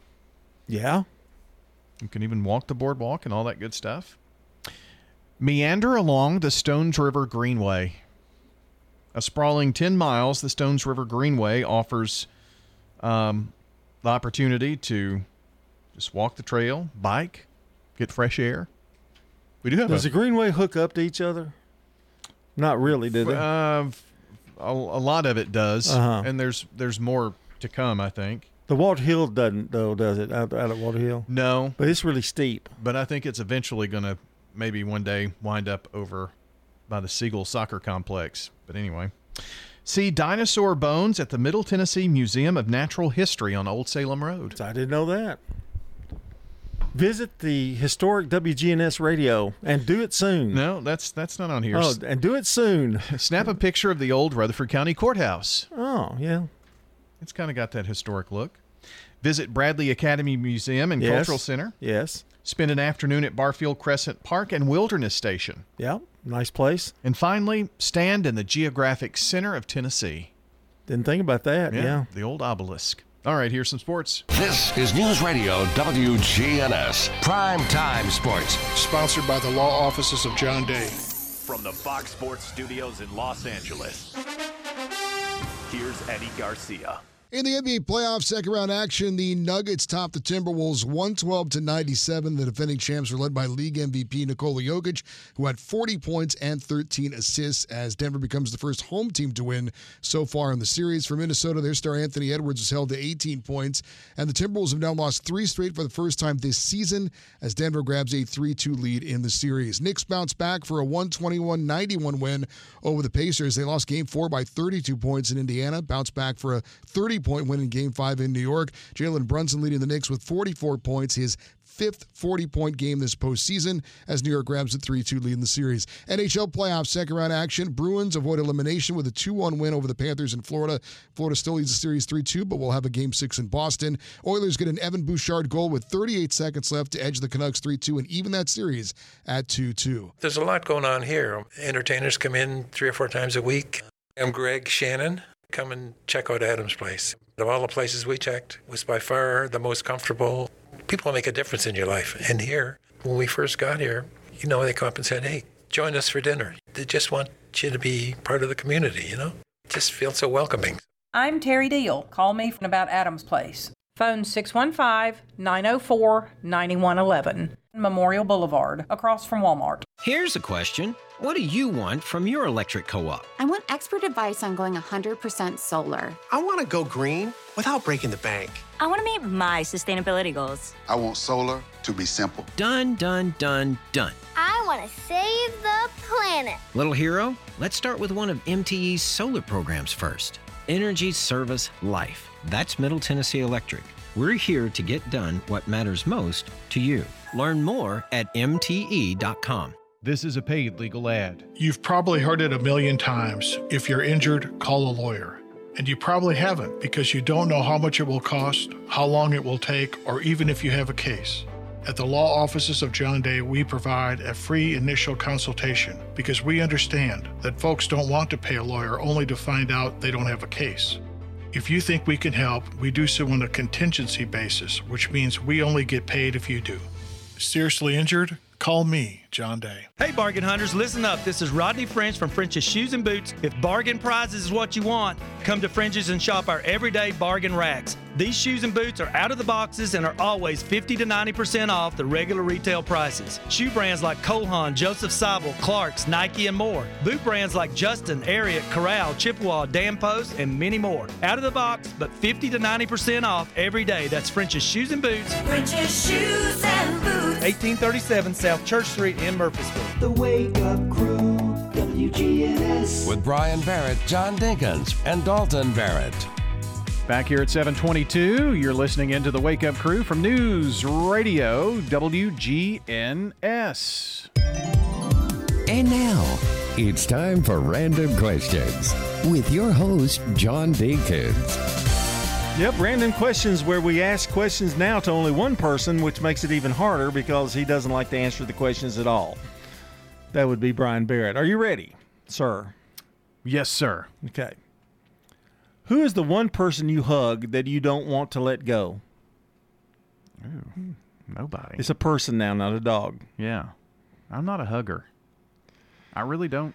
Yeah. You can even walk the boardwalk and all that good stuff. Meander along the Stones River Greenway. A sprawling ten miles, the Stones River Greenway offers um, the opportunity to just walk the trail, bike, get fresh air. We do have Does a, the Greenway hook up to each other? Not really, did it? Uh, a, a lot of it does, uh-huh. and there's there's more to come, I think. The Walter Hill doesn't, though, does it, out, out at Walter Hill? No. But it's really steep. But I think it's eventually going to maybe one day wind up over by the Siegel Soccer Complex. But anyway. See dinosaur bones at the Middle Tennessee Museum of Natural History on Old Salem Road. I didn't know that. Visit the historic W G N S radio and do it soon. No, that's that's not on here. Oh, and do it soon. Snap a picture of the old Rutherford County Courthouse. Oh, yeah. It's kind of got that historic look. Visit Bradley Academy Museum and yes. Cultural Center. Yes. Spend an afternoon at Barfield Crescent Park and Wilderness Station. Yeah, nice place. And finally, stand in the Geographic Center of Tennessee. Didn't think about that, yeah. yeah. The old obelisk. All right, here's some sports. This is News Radio W G N S, Prime Time Sports. Sponsored by the law offices of John Day. From the Fox Sports Studios in Los Angeles, here's Eddie Garcia. In the N B A playoff second round action, the Nuggets topped the Timberwolves one twelve to ninety-seven. The defending champs were led by league M V P Nikola Jokic, who had forty points and thirteen assists as Denver becomes the first home team to win so far in the series. For Minnesota, their star Anthony Edwards was held to eighteen points, and the Timberwolves have now lost three straight for the first time this season as Denver grabs a three two lead in the series. Knicks bounced back for a one twenty-one ninety-one win over the Pacers. They lost game four by thirty-two points in Indiana, bounced back for a thirty-point win in game five in New York. Jalen Brunson leading the Knicks with forty-four points, his fifth forty-point game this postseason as New York grabs a three two lead in the series. N H L playoff second round action. Bruins avoid elimination with a two one win over the Panthers in Florida. Florida still leads the series three two, but will have a game six in Boston. Oilers get an Evan Bouchard goal with thirty-eight seconds left to edge the Canucks three two and even that series at two two. There's a lot going on here. Entertainers come in three or four times a week. I'm Greg Shannon. Come and check out Adam's Place. Of all the places we checked, it was by far the most comfortable. People make a difference in your life. And here, when we first got here, you know, they come up and said, hey, join us for dinner. They just want you to be part of the community, you know? Just feel so welcoming. I'm Terry Deal. Call me from about Adams Place. Phone six one five, nine oh four, nine one one one. Memorial Boulevard, across from Walmart. Here's a question. What do you want from your electric co-op? I want expert advice on going one hundred percent solar. I want to go green without breaking the bank. I want to meet my sustainability goals. I want solar to be simple. Done, done, done, done. I want to save the planet. Little hero, let's start with one of M T E's solar programs first. Energy Service Life. That's Middle Tennessee Electric. We're here to get done what matters most to you. Learn more at M T E dot com. This is a paid legal ad. You've probably heard it a million times. If you're injured, call a lawyer. And you probably haven't because you don't know how much it will cost, how long it will take, or even if you have a case. At the law offices of John Day, we provide a free initial consultation because we understand that folks don't want to pay a lawyer only to find out they don't have a case. If you think we can help, we do so on a contingency basis, which means we only get paid if you do. Seriously injured? Call me, John Day. Hey, bargain hunters, listen up. This is Rodney French from French's Shoes and Boots. If bargain prizes is what you want, come to French's and shop our everyday bargain racks. These shoes and boots are out of the boxes and are always fifty to ninety percent off the regular retail prices. Shoe brands like Cole Haan, Joseph Seibel, Clarks, Nike, and more. Boot brands like Justin, Ariat, Corral, Chippewa, Dan Post, and many more. Out of the box, but fifty to ninety percent off every day. That's French's Shoes and Boots. French's Shoes and Boots. eighteen thirty-seven South Church Street in Murfreesboro. The Wake Up Crew, W G N S. With Brian Barrett, John Dinkins, and Dalton Barrett. Back here at seven twenty-two, you're listening into the Wake Up Crew from News Radio W G N S. And now, it's time for Random Questions with your host, John Dinkins. Yep, random questions where we ask questions now to only one person, which makes it even harder because he doesn't like to answer the questions at all. That would be Brian Barrett. Are you ready, sir? Yes, sir. Okay. Who is the one person you hug that you don't want to let go? Ooh, nobody. It's a person now, not a dog. Yeah. I'm not a hugger. I really don't.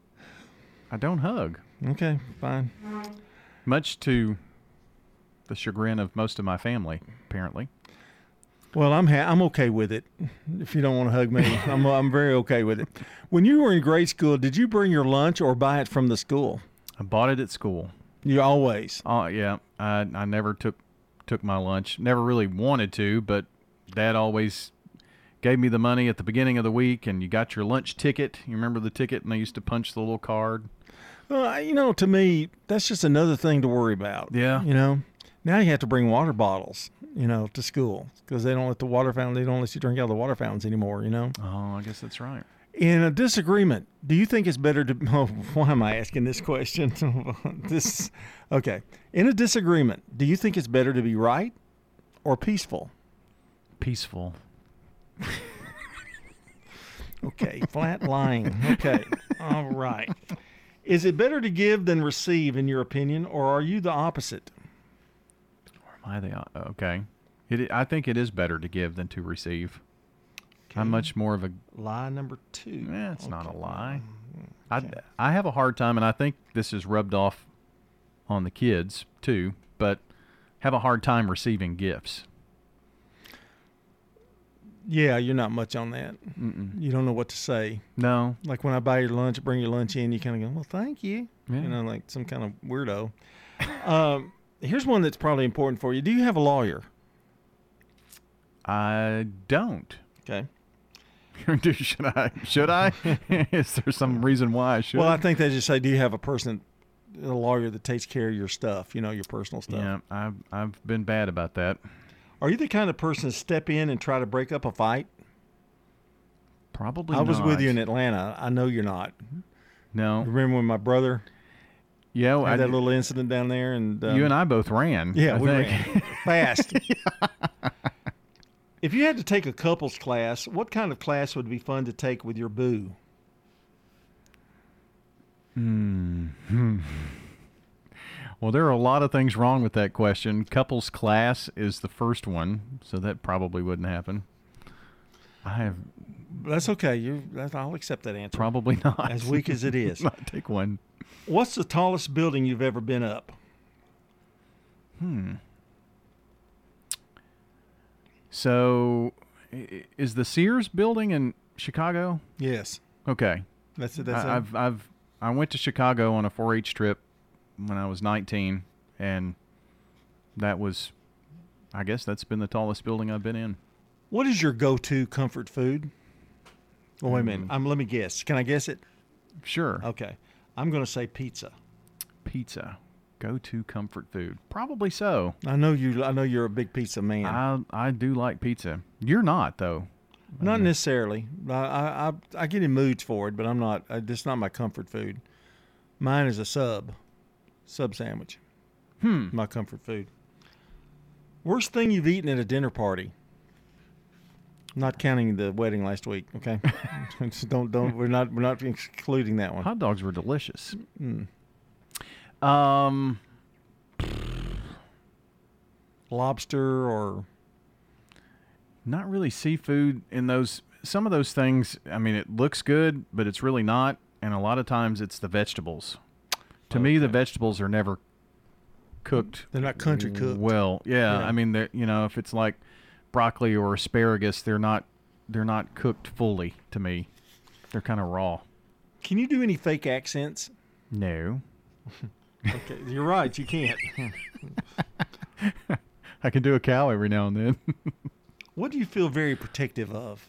I don't hug. Okay, fine. Much to the chagrin of most of my family, apparently. Well, I'm ha- I'm okay with it. If you don't want to hug me, I'm I'm very okay with it. When you were in grade school, did you bring your lunch or buy it from the school? I bought it at school. You always? Oh, yeah. I I never took took my lunch. Never really wanted to, but Dad always gave me the money at the beginning of the week, and you got your lunch ticket. You remember the ticket, and they used to punch the little card? Well, you know, to me, that's just another thing to worry about. Yeah. You know? Now you have to bring water bottles, you know, to school because they don't let the water fountain, they don't let you drink out of the water fountains anymore, you know? Oh, I guess that's right. In a disagreement, do you think it's better to, oh, why am I asking this question? this, okay. In a disagreement, do you think it's better to be right or peaceful? Peaceful. Okay, flat lying. Okay, all right. Is it better to give than receive, in your opinion, or are you the opposite? Or am I the okay? It, I think it is better to give than to receive. Okay. I'm much more of a lie number two. Yeah, it's okay. Not a lie. Okay. I I have a hard time, and I think this is rubbed off on the kids too. But have a hard time receiving gifts. Yeah, you're not much on that. Mm-mm. You don't know what to say. No. Like when I buy your lunch, bring your lunch in, you kind of go, well, thank you. Yeah. You know, like some kind of weirdo. um, here's one that's probably important for you. Do you have a lawyer? I don't. Okay. should I? Should I? Is there some reason why I should? Well, I think they just say, do you have a person, a lawyer that takes care of your stuff, you know, your personal stuff? Yeah, I've, I've been bad about that. Are you the kind of person to step in and try to break up a fight? Probably I not. was with you in Atlanta. I know you're not. No. Remember when my brother yeah, well, had I that did. little incident down there? And um, you and I both ran. Yeah, I we think. ran fast. Yeah. If you had to take a couples class, what kind of class would be fun to take with your boo? Hmm. hmm. Well, there are a lot of things wrong with that question. Couples class is the first one, so that probably wouldn't happen. I have. That's okay. You, I'll accept that answer. Probably not. As weak as it is. Not take one. What's the tallest building you've ever been up? Hmm. So, is the Sears building in Chicago? Yes. Okay. That's it. That's I, I've I've I went to Chicago on a four H trip when I was nineteen, and that was, I guess that's been the tallest building I've been in. What is your go-to comfort food? Oh, wait a minute. Mm. Um, let me guess. Can I guess it? Sure. Okay. I'm going to say pizza. Pizza. Go-to comfort food. Probably so. I know you. I know you're a big pizza man. I I do like pizza. You're not though. Not necessarily. I, I I I get in moods for it, but I'm not. It's not my comfort food. Mine is a sub, sub sandwich. Hmm. My comfort food. Worst thing you've eaten at a dinner party. Not counting the wedding last week. Okay. Just don't don't. We're not we're not excluding that one. Hot dogs were delicious. Mm. Um, lobster or not really seafood in those. Some of those things, I mean, it looks good, but it's really not. And a lot of times it's the vegetables. To Okay. me, the vegetables are never cooked. They're not country cooked. Well, yeah. Yeah. I mean, they're, you know, if it's like broccoli or asparagus, they're not they're not cooked fully to me. They're kind of raw. Can you do any fake accents? No. Okay, you're right. You can't. I can do a cow every now and then. What do you feel very protective of?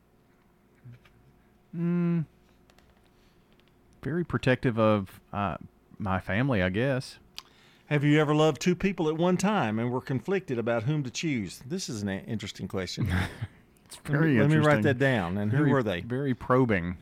Mm, very protective of uh, my family, I guess. Have you ever loved two people at one time and were conflicted about whom to choose? This is an a- interesting question. It's very let me, interesting. let me write that down. And very, who were they? Very probing.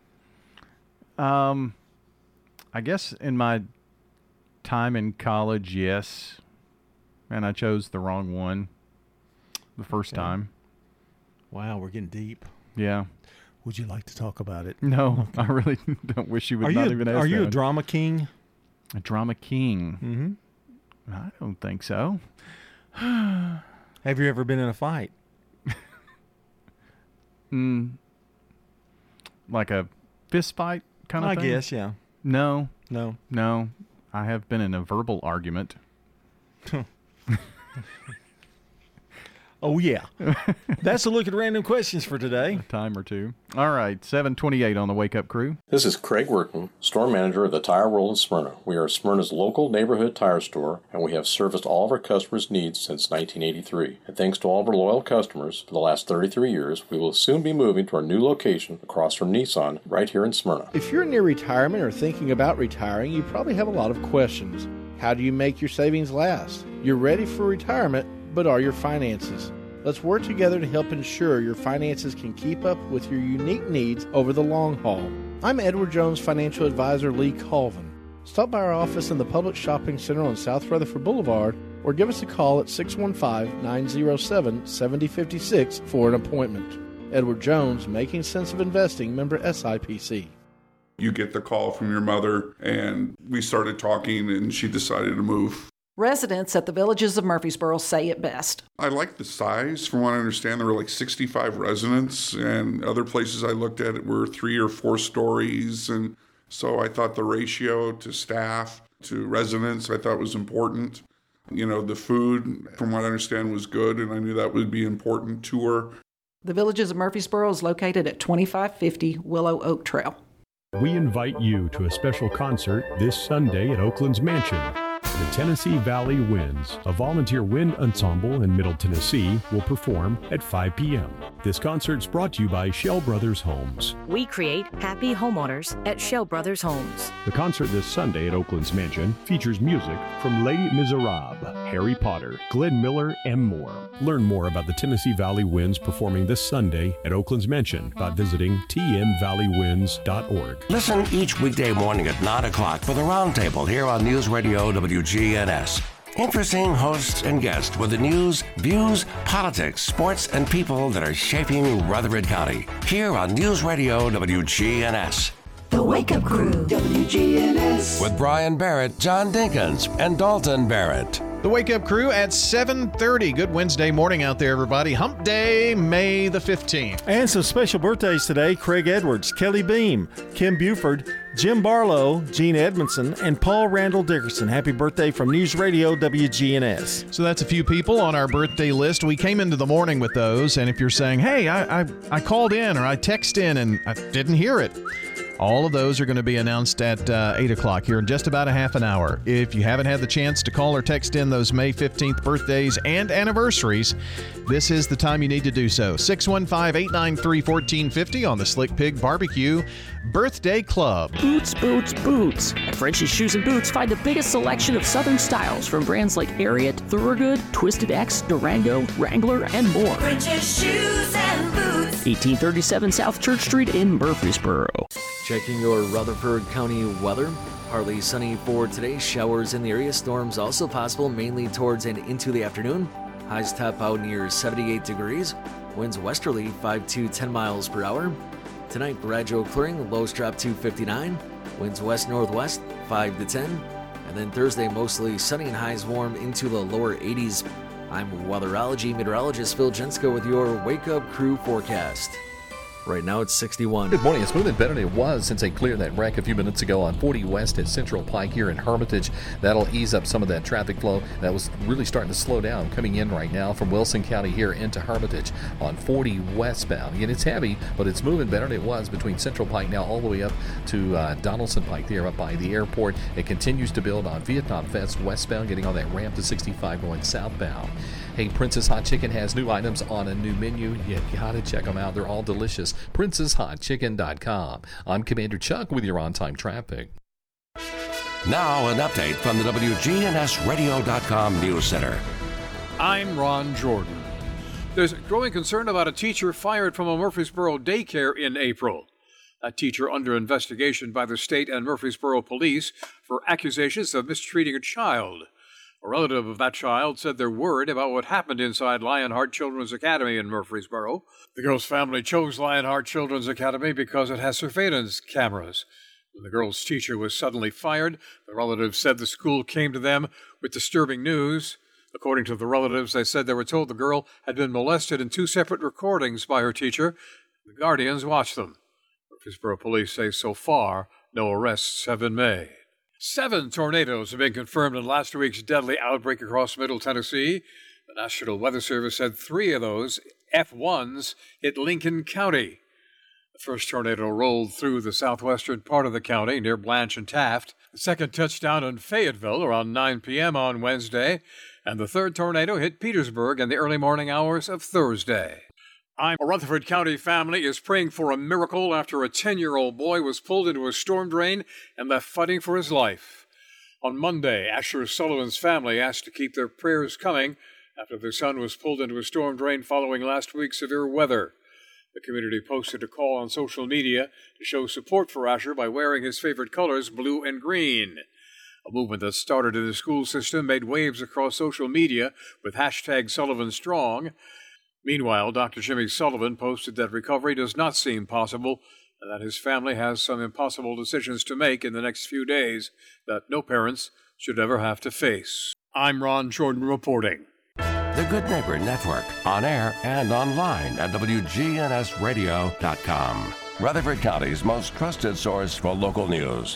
Um, I guess in my time in college, yes. And I chose the wrong one the first Okay. time. Wow, we're getting deep. Yeah. Would you like to talk about it? No, I really don't wish you would Are not you, even ask Are you that. a drama king? A drama king? Mm-hmm. I don't think so. Have you ever been in a fight? Mm, like a fist fight kind of I thing? guess, yeah. No. No. No. I have been in a verbal argument. Oh, yeah. That's a look at random questions for today. A time or two. All right, seven twenty-eight on the Wake Up Crew. This is Craig Workman, store manager of the Tire World in Smyrna. We are Smyrna's local neighborhood tire store, and we have serviced all of our customers' needs since nineteen eighty-three. And thanks to all of our loyal customers for the last thirty-three years, we will soon be moving to our new location across from Nissan right here in Smyrna. If you're near retirement or thinking about retiring, you probably have a lot of questions. How do you make your savings last? You're ready for retirement, but are your finances? Let's work together to help ensure your finances can keep up with your unique needs over the long haul. I'm Edward Jones financial advisor Lee Colvin. Stop by our office in the Public Shopping Center on South Rutherford Boulevard or give us a call at six one five, nine oh seven, seven oh five six for an appointment. Edward Jones, Making Sense of Investing, member S I P C. You get the call from your mother, and we started talking, and she decided to move. Residents at the Villages of Murfreesboro say it best. I like the size. From what I understand, there were like sixty-five residents, and other places I looked at were three or four stories. And so I thought the ratio to staff to residents, I thought was important. You know, the food, from what I understand, was good, and I knew that would be important to her. The Villages of Murfreesboro is located at twenty-five fifty Willow Oak Trail. We invite you to a special concert this Sunday at Oakland's Mansion. The Tennessee Valley Winds, a volunteer wind ensemble in Middle Tennessee, will perform at five p.m. This concert's brought to you by Shell Brothers Homes. We create happy homeowners at Shell Brothers Homes. The concert this Sunday at Oakland's Mansion features music from Les Miserables, Harry Potter, Glenn Miller, and more. Learn more about the Tennessee Valley Winds performing this Sunday at Oakland's Mansion by visiting t m valley winds dot org. Listen each weekday morning at nine o'clock for the Roundtable here on News Radio W G N S. Interesting hosts and guests with the news, views, politics, sports, and people that are shaping Rutherford County. Here on News Radio W G N S. The Wake Up Crew, W G N S. With Brian Barrett, John Dinkins, and Dalton Barrett. The Wake Up Crew at seven thirty. Good Wednesday morning out there, everybody. Hump Day, May the fifteenth. And some special birthdays today. Craig Edwards, Kelly Beam, Kim Buford, Jim Barlow, Gene Edmondson, and Paul Randall Dickerson. Happy birthday from News Radio W G N S. So that's a few people on our birthday list. We came into the morning with those, and if you're saying, hey, I, I, I called in or I texted in and I didn't hear it, all of those are going to be announced at uh, eight o'clock here in just about a half an hour. If you haven't had the chance to call or text in those May fifteenth birthdays and anniversaries, this is the time you need to do so. six one five, eight nine three, one four five zero on the Slick Pig Barbecue Birthday Club. Boots, boots, boots. At French's Shoes and Boots, find the biggest selection of Southern styles from brands like Ariat, Thorogood, Twisted X, Durango, Wrangler, and more. French's Shoes and Boots. eighteen thirty-seven South Church Street in Murfreesboro. Checking your Rutherford County weather. Partly sunny for today. Showers in the area. Storms also possible, mainly towards and into the afternoon. Highs top out near seventy-eight degrees. Winds westerly five to ten miles per hour. Tonight, gradual clearing. Lows drop to fifty-nine. Winds west-northwest five to ten. And then Thursday, mostly sunny and highs warm into the lower eighties. I'm weatherology meteorologist Phil Jensko with your Wake Up Crew forecast. Right now it's sixty-one. Good morning. It's moving better than it was since they cleared that wreck a few minutes ago on forty West at Central Pike here in Hermitage. That'll ease up some of that traffic flow that was really starting to slow down coming in right now from Wilson County here into Hermitage on forty westbound. Again, it's heavy, but it's moving better than it was between Central Pike now all the way up to uh, Donaldson Pike there up by the airport. It continues to build on Vietnam Fest westbound, getting on that ramp to sixty-five going southbound. Hey, Princess Hot Chicken has new items on a new menu. You gotta check them out. They're all delicious. princess hot chicken dot com. I'm Commander Chuck with your on-time traffic. Now an update from the W G N S radio dot com News Center. I'm Ron Jordan. There's growing concern about a teacher fired from a Murfreesboro daycare in April. A teacher under investigation by the state and Murfreesboro police for accusations of mistreating a child. A relative of that child said they're worried about what happened inside Lionheart Children's Academy in Murfreesboro. The girl's family chose Lionheart Children's Academy because it has surveillance cameras. When the girl's teacher was suddenly fired, the relatives said the school came to them with disturbing news. According to the relatives, they said they were told the girl had been molested in two separate recordings by her teacher. The guardians watched them. Murfreesboro police say so far no arrests have been made. Seven tornadoes have been confirmed in last week's deadly outbreak across Middle Tennessee. The National Weather Service said three of those F ones hit Lincoln County. The first tornado rolled through the southwestern part of the county near Blanche and Taft. The second touched down in Fayetteville around nine p.m. on Wednesday. And the third tornado hit Petersburg in the early morning hours of Thursday. I'm a Rutherford County family is praying for a miracle after a ten-year-old boy was pulled into a storm drain and left fighting for his life. On Monday, Asher Sullivan's family asked to keep their prayers coming after their son was pulled into a storm drain following last week's severe weather. The community posted a call on social media to show support for Asher by wearing his favorite colors, blue and green. A movement that started in the school system made waves across social media with hashtag Sullivan Strong. Meanwhile, Doctor Jimmy Sullivan posted that recovery does not seem possible and that his family has some impossible decisions to make in the next few days that no parents should ever have to face. I'm Ron Jordan reporting. The Good Neighbor Network, on air and online at W G N S radio dot com. Rutherford County's most trusted source for local news.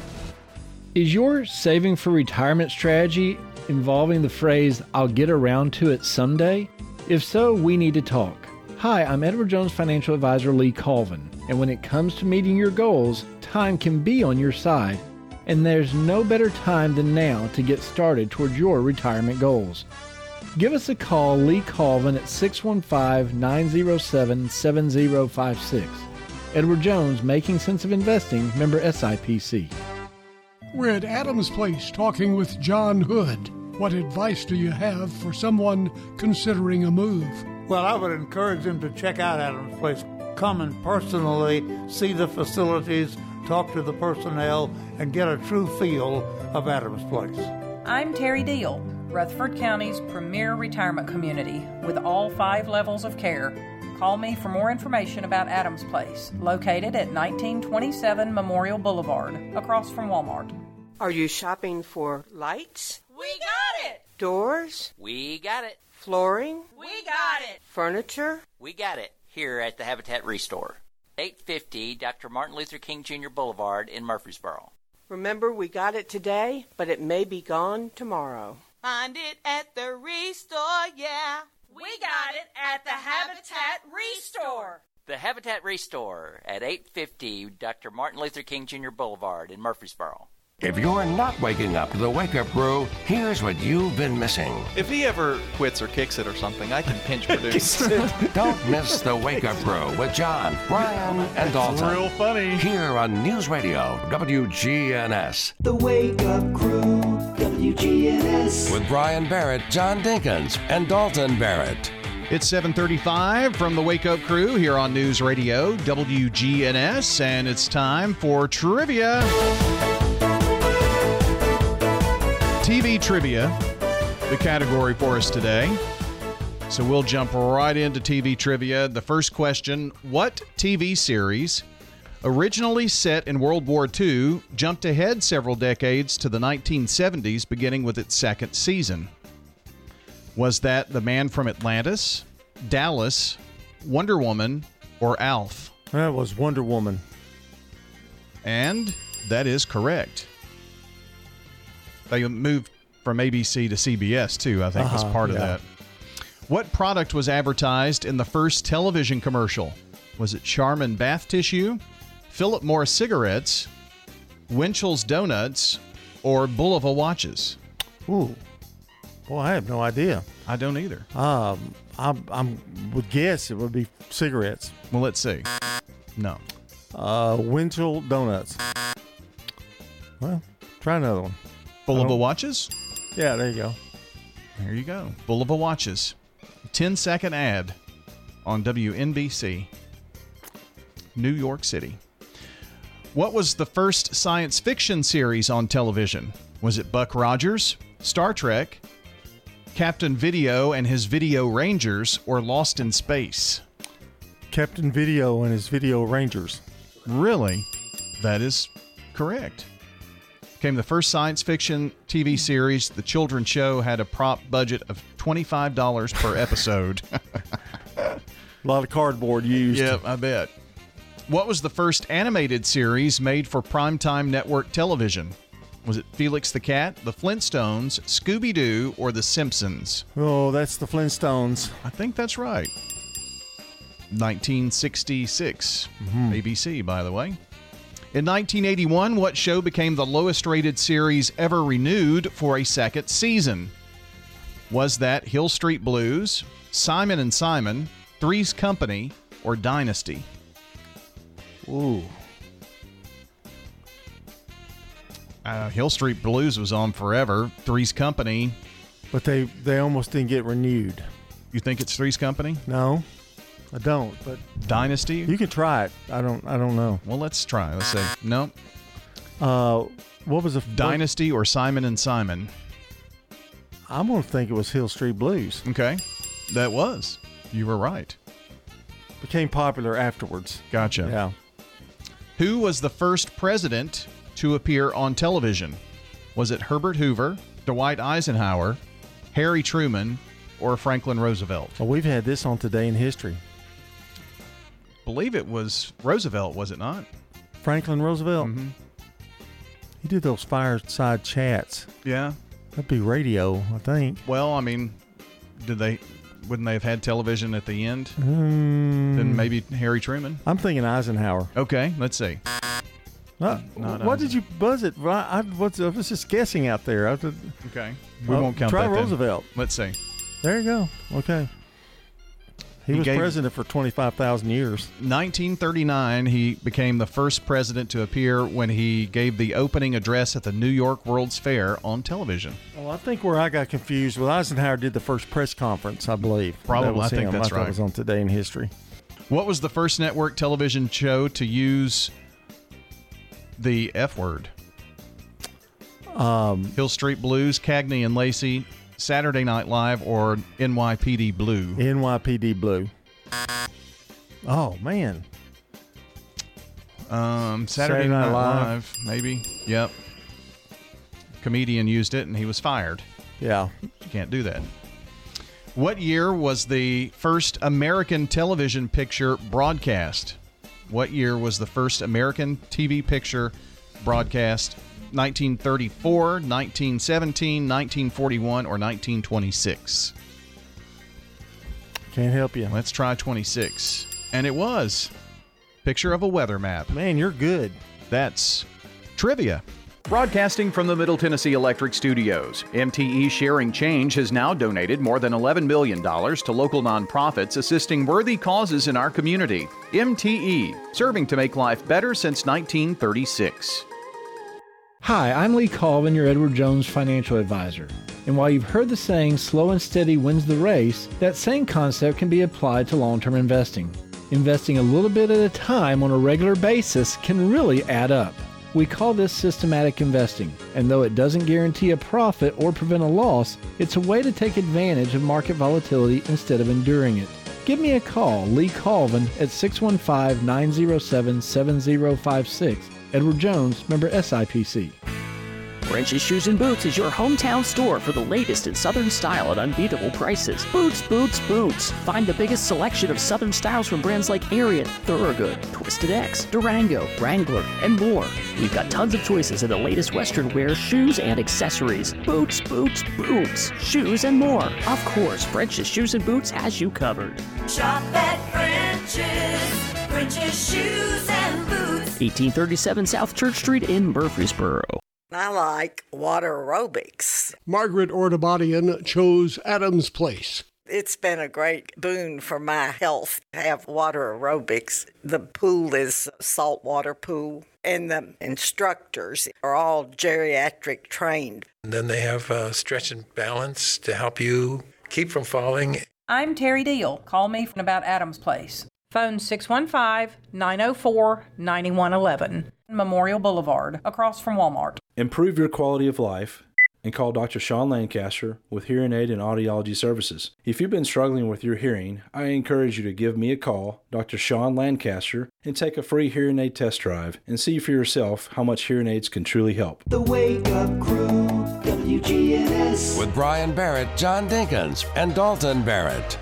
Is your saving for retirement strategy involving the phrase, I'll get around to it someday? If so, we need to talk. Hi, I'm Edward Jones Financial Advisor Lee Colvin, and when it comes to meeting your goals, time can be on your side, and there's no better time than now to get started towards your retirement goals. Give us a call, Lee Colvin, at six one five, nine zero seven, seven zero five six. Edward Jones, Making Sense of Investing, member S I P C. We're at Adams Place talking with John Hood. What advice do you have for someone considering a move? Well, I would encourage them to check out Adams Place. Come and personally see the facilities, talk to the personnel, and get a true feel of Adams Place. I'm Terry Deal, Rutherford County's premier retirement community with all five levels of care. Call me for more information about Adams Place, located at nineteen twenty-seven Memorial Boulevard, across from Walmart. Are you shopping for lights? We got it! Doors? We got it. Flooring? We got it. Furniture? We got it here at the Habitat Restore. eight fifty Doctor Martin Luther King Junior Boulevard in Murfreesboro. Remember, we got it today, but it may be gone tomorrow. Find it at the Restore, yeah. We got it at the Habitat Restore. The Habitat Restore at eight fifty Doctor Martin Luther King Junior Boulevard in Murfreesboro. If you're not waking up to the Wake Up Crew, here's what you've been missing. If he ever quits or kicks it or something, I can pinch produce. Don't miss the Wake Up Crew with John, Brian, and Dalton. Real funny. Here on News Radio W G N S. The Wake Up Crew, W G N S. With Brian Barrett, John Dinkins, and Dalton Barrett. It's seven thirty-five from the Wake Up Crew here on News Radio W G N S, and it's time for trivia. T V trivia, the category for us today. So we'll jump right into T V trivia. The first question, what T V series, originally set in World War Two, jumped ahead several decades to the nineteen seventies, beginning with its second season? Was that The Man from Atlantis, Dallas, Wonder Woman, or Alf? That was Wonder Woman. And that is correct. They moved from A B C to C B S, too, I think, uh-huh, was part yeah. of that. What product was advertised in the first television commercial? Was it Charmin bath tissue, Philip Morris cigarettes, Winchell's donuts, or Bulova watches? Ooh. Well, I have no idea. I don't either. Um, I I'm, would guess it would be cigarettes. Well, let's see. No. Uh, Winchell donuts. Well, try another one. Bulova watches? Yeah, there you go. There you go. Bulova watches. ten second ad on W N B C, New York City. What was the first science fiction series on television? Was it Buck Rogers, Star Trek, Captain Video and his Video Rangers, or Lost in Space? Captain Video and his Video Rangers. Really? That is correct. Became the first science fiction T V series. The children's show had a prop budget of twenty-five dollars per episode. A lot of cardboard used. Yep, I bet. What was the first animated series made for primetime network television? Was it Felix the Cat, The Flintstones, Scooby-Doo, or The Simpsons? Oh, that's The Flintstones. I think that's right. nineteen sixty-six. Mm-hmm. A B C, by the way. In nineteen eighty-one, what show became the lowest-rated series ever renewed for a second season? Was that Hill Street Blues, Simon and Simon, Three's Company, or Dynasty? Ooh. Uh, Hill Street Blues was on forever. Three's Company. But they, they almost didn't get renewed. You think it's Three's Company? No, I don't. But Dynasty? You can try it. I don't I don't know. Well, let's try. Let's see. No. Uh, what was the Dynasty or Simon and Simon? I'm going to think it was Hill Street Blues. Okay. That was. You were right. Became popular afterwards. Gotcha. Yeah. Who was the first president to appear on television? Was it Herbert Hoover, Dwight Eisenhower, Harry Truman, or Franklin Roosevelt? Well, we've had this on Today in History. Believe it was Roosevelt, was it not? Franklin Roosevelt? Mm-hmm. He did those fireside chats. Yeah. That'd be radio, I think. Well, I mean, did they... Wouldn't they have had television at the end? Mm. Then maybe Harry Truman? I'm thinking Eisenhower. Okay, let's see. Uh, what did you buzz it? I, I, what's, I was just guessing out there. I did, okay. We uh, won't count try that. Try Roosevelt. Then. Let's see. There you go. Okay. He, he was gave, president for twenty-five thousand years. nineteen thirty-nine, he became the first president to appear when he gave the opening address at the New York World's Fair on television. Well, I think where I got confused with Eisenhower did the first press conference, I believe. Probably, I think him. that's I right. It was on Today in History. What was the first network television show to use the F word? Um, Hill Street Blues, Cagney and Lacey, Saturday Night Live, or N Y P D Blue? N Y P D Blue. Oh, man. Um, Saturday, Saturday Night, Night Live. Live, maybe. Yep. Comedian used it, and he was fired. Yeah. You can't do that. What year was the first American television picture broadcast? What year was the first American T V picture broadcast? nineteen thirty-four, nineteen seventeen, nineteen forty-one, or nineteen twenty-six? Can't help you. Let's try twenty-six. And it was. Picture of a weather map. Man, you're good. That's trivia. Broadcasting from the Middle Tennessee Electric Studios, M T E Sharing Change has now donated more than eleven million dollars to local nonprofits assisting worthy causes in our community. M T E, serving to make life better since nineteen thirty-six. Hi, I'm Lee Colvin, your Edward Jones financial advisor. And while you've heard the saying, slow and steady wins the race, that same concept can be applied to long-term investing. Investing a little bit at a time on a regular basis can really add up. We call this systematic investing, and though it doesn't guarantee a profit or prevent a loss, it's a way to take advantage of market volatility instead of enduring it. Give me a call, Lee Colvin, at six one five, nine zero seven, seven zero five six. Edward Jones, member S I P C. French's Shoes and Boots is your hometown store for the latest in Southern style at unbeatable prices. Boots, boots, boots. Find the biggest selection of Southern styles from brands like Ariat, Thorogood, Twisted X, Durango, Wrangler, and more. We've got tons of choices in the latest Western wear, shoes, and accessories. Boots, boots, boots. Shoes and more. Of course, French's Shoes and Boots has you covered. Shop at French's. French's Shoes and Boots. eighteen thirty-seven South Church Street in Murfreesboro. I like water aerobics. Margaret Ordabadian chose Adams Place. It's been a great boon for my health to have water aerobics. The pool is a saltwater pool, and the instructors are all geriatric trained. And then they have uh, stretch and balance to help you keep from falling. I'm Terry Deal. Call me from about Adams Place. Phone six one five, nine oh four, nine one one one. Memorial Boulevard, across from Walmart. Improve your quality of life and call Doctor Sean Lancaster with Hearing Aid and Audiology Services. If you've been struggling with your hearing, I encourage you to give me a call, Doctor Sean Lancaster, and take a free hearing aid test drive and see for yourself how much hearing aids can truly help. The Wake Up Crew, W G N S. With Brian Barrett, John Dinkins, and Dalton Barrett.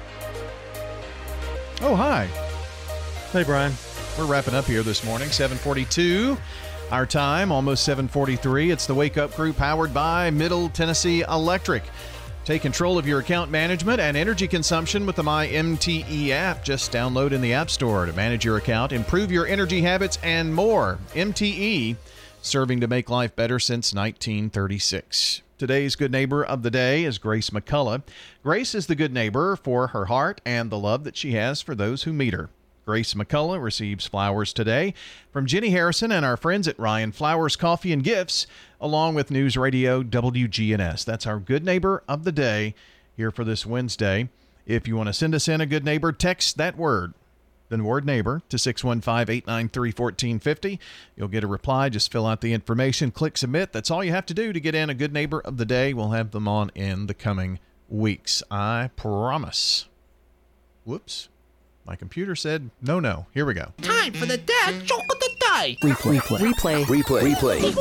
Oh, hi. Hey, Brian. We're wrapping up here this morning, seven forty-two. Our time, almost seven forty-three. It's the Wake Up Crew powered by Middle Tennessee Electric. Take control of your account management and energy consumption with the My M T E app. Just download in the App Store to manage your account, improve your energy habits, and more. M T E, serving to make life better since nineteen thirty-six. Today's Good Neighbor of the Day is Grace McCullough. Grace is the good neighbor for her heart and the love that she has for those who meet her. Grace McCullough receives flowers today from Jenny Harrison and our friends at Ryan Flowers Coffee and Gifts, along with News Radio W G N S. That's our Good Neighbor of the Day here for this Wednesday. If you want to send us in a good neighbor, text that word, the word neighbor, to six one five, eight nine three, one four five zero. You'll get a reply. Just fill out the information, click submit. That's all you have to do to get in a Good Neighbor of the Day. We'll have them on in the coming weeks. I promise. Whoops. My computer said, no, no. Here we go. Time for the dad joke of the day. Replay. Replay. Replay.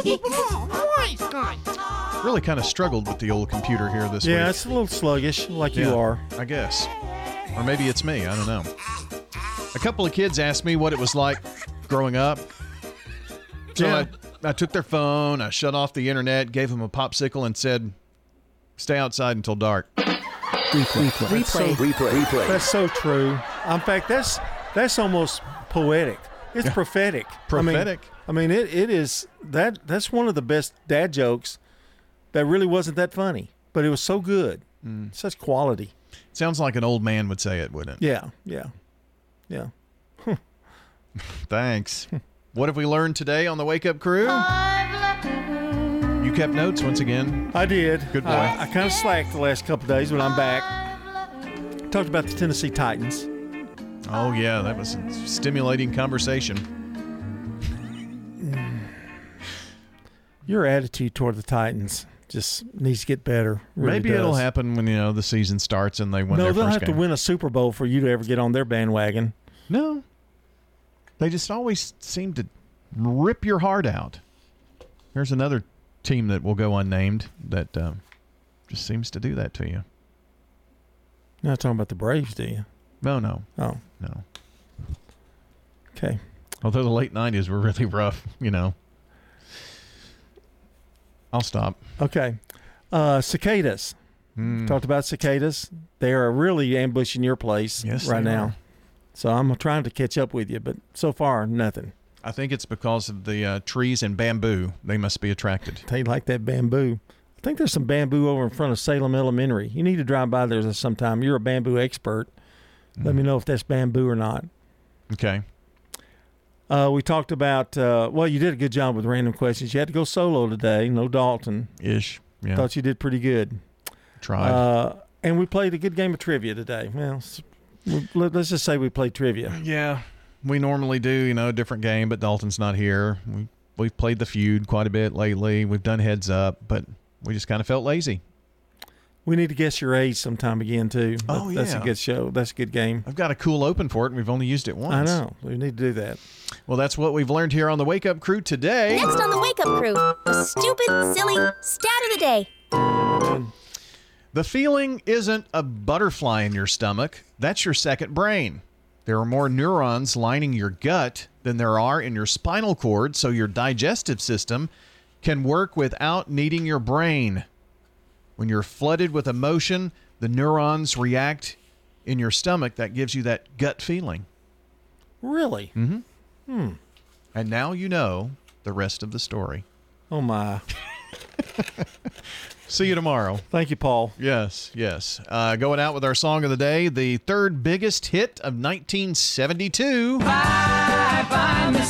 Replay. Really kind of struggled with the old computer here this yeah, week. Yeah, it's a little sluggish, like yeah, you are. I guess. Or maybe it's me. I don't know. A couple of kids asked me what it was like growing up. So yeah. I, I took their phone, I shut off the internet, gave them a popsicle, and said, stay outside until dark. Replay. Replay. That's so, Replay. Replay. That's so true. In fact, that's that's almost poetic. It's Yeah. prophetic. Prophetic. I mean, I mean, it, it is that that's one of the best dad jokes that really wasn't that funny, but it was so good. Mm. Such quality. Sounds like an old man would say it, wouldn't it? Yeah, yeah, yeah. Thanks. What have we learned today on the Wake Up Crew? You kept notes once again. I did. Good boy. I, I kind of slacked the last couple of days, but I'm back. Talked about the Tennessee Titans. Oh, yeah, that was a stimulating conversation. Your attitude toward the Titans just needs to get better. Really Maybe does. it'll happen when, you know, the season starts and they win no, their they'll first have game. to win a Super Bowl for you to ever get on their bandwagon. No. They just always seem to rip your heart out. There's another team that will go unnamed that um, Just seems to do that to you. You're not talking about the Braves, do you? No, no. Oh. No. Okay. Although the late nineties were really rough, you know. I'll stop. Okay. Uh, cicadas. Mm. Talked about cicadas. They are really ambushing your place Yes, right they now. are. So I'm trying to catch up with you, but so far, nothing. I think it's because of the uh, trees and bamboo. They must be attracted. They like that bamboo. I think there's some bamboo over in front of Salem Elementary. You need to drive by there sometime. You're a bamboo expert. Mm. Let me know if that's bamboo or not. Okay. Uh, we talked about, uh, well, you did a good job with random questions. You had to go solo today. No Dalton. Ish. Yeah. Thought you did pretty good. Tried. Uh, and we played a good game of trivia today. Well, let's just say we played trivia. Yeah, we normally do, you know, a different game, but Dalton's not here. We, we've played the feud quite a bit lately. We've done heads up, but we just kind of felt lazy. We need to guess your age sometime again, too. Oh, that, That's yeah. a good show. That's a good game. I've got a cool open for it, and we've only used it once. I know. We need to do that. Well, that's what we've learned here on the Wake Up Crew today. Next on the Wake Up Crew, the stupid, silly stat of the day. The feeling isn't a butterfly in your stomach. That's your second brain. There are more neurons lining your gut than there are in your spinal cord, so your digestive system can work without needing your brain. When you're flooded with emotion, the neurons react in your stomach. That gives you that gut feeling. Really? Mm-hmm. Hmm. And now you know the rest of the story. Oh, my. See you tomorrow. Thank you, Paul. Yes, yes. Uh, going out with our song of the day, the third biggest hit of nineteen seventy-two. Bye, bye, Miss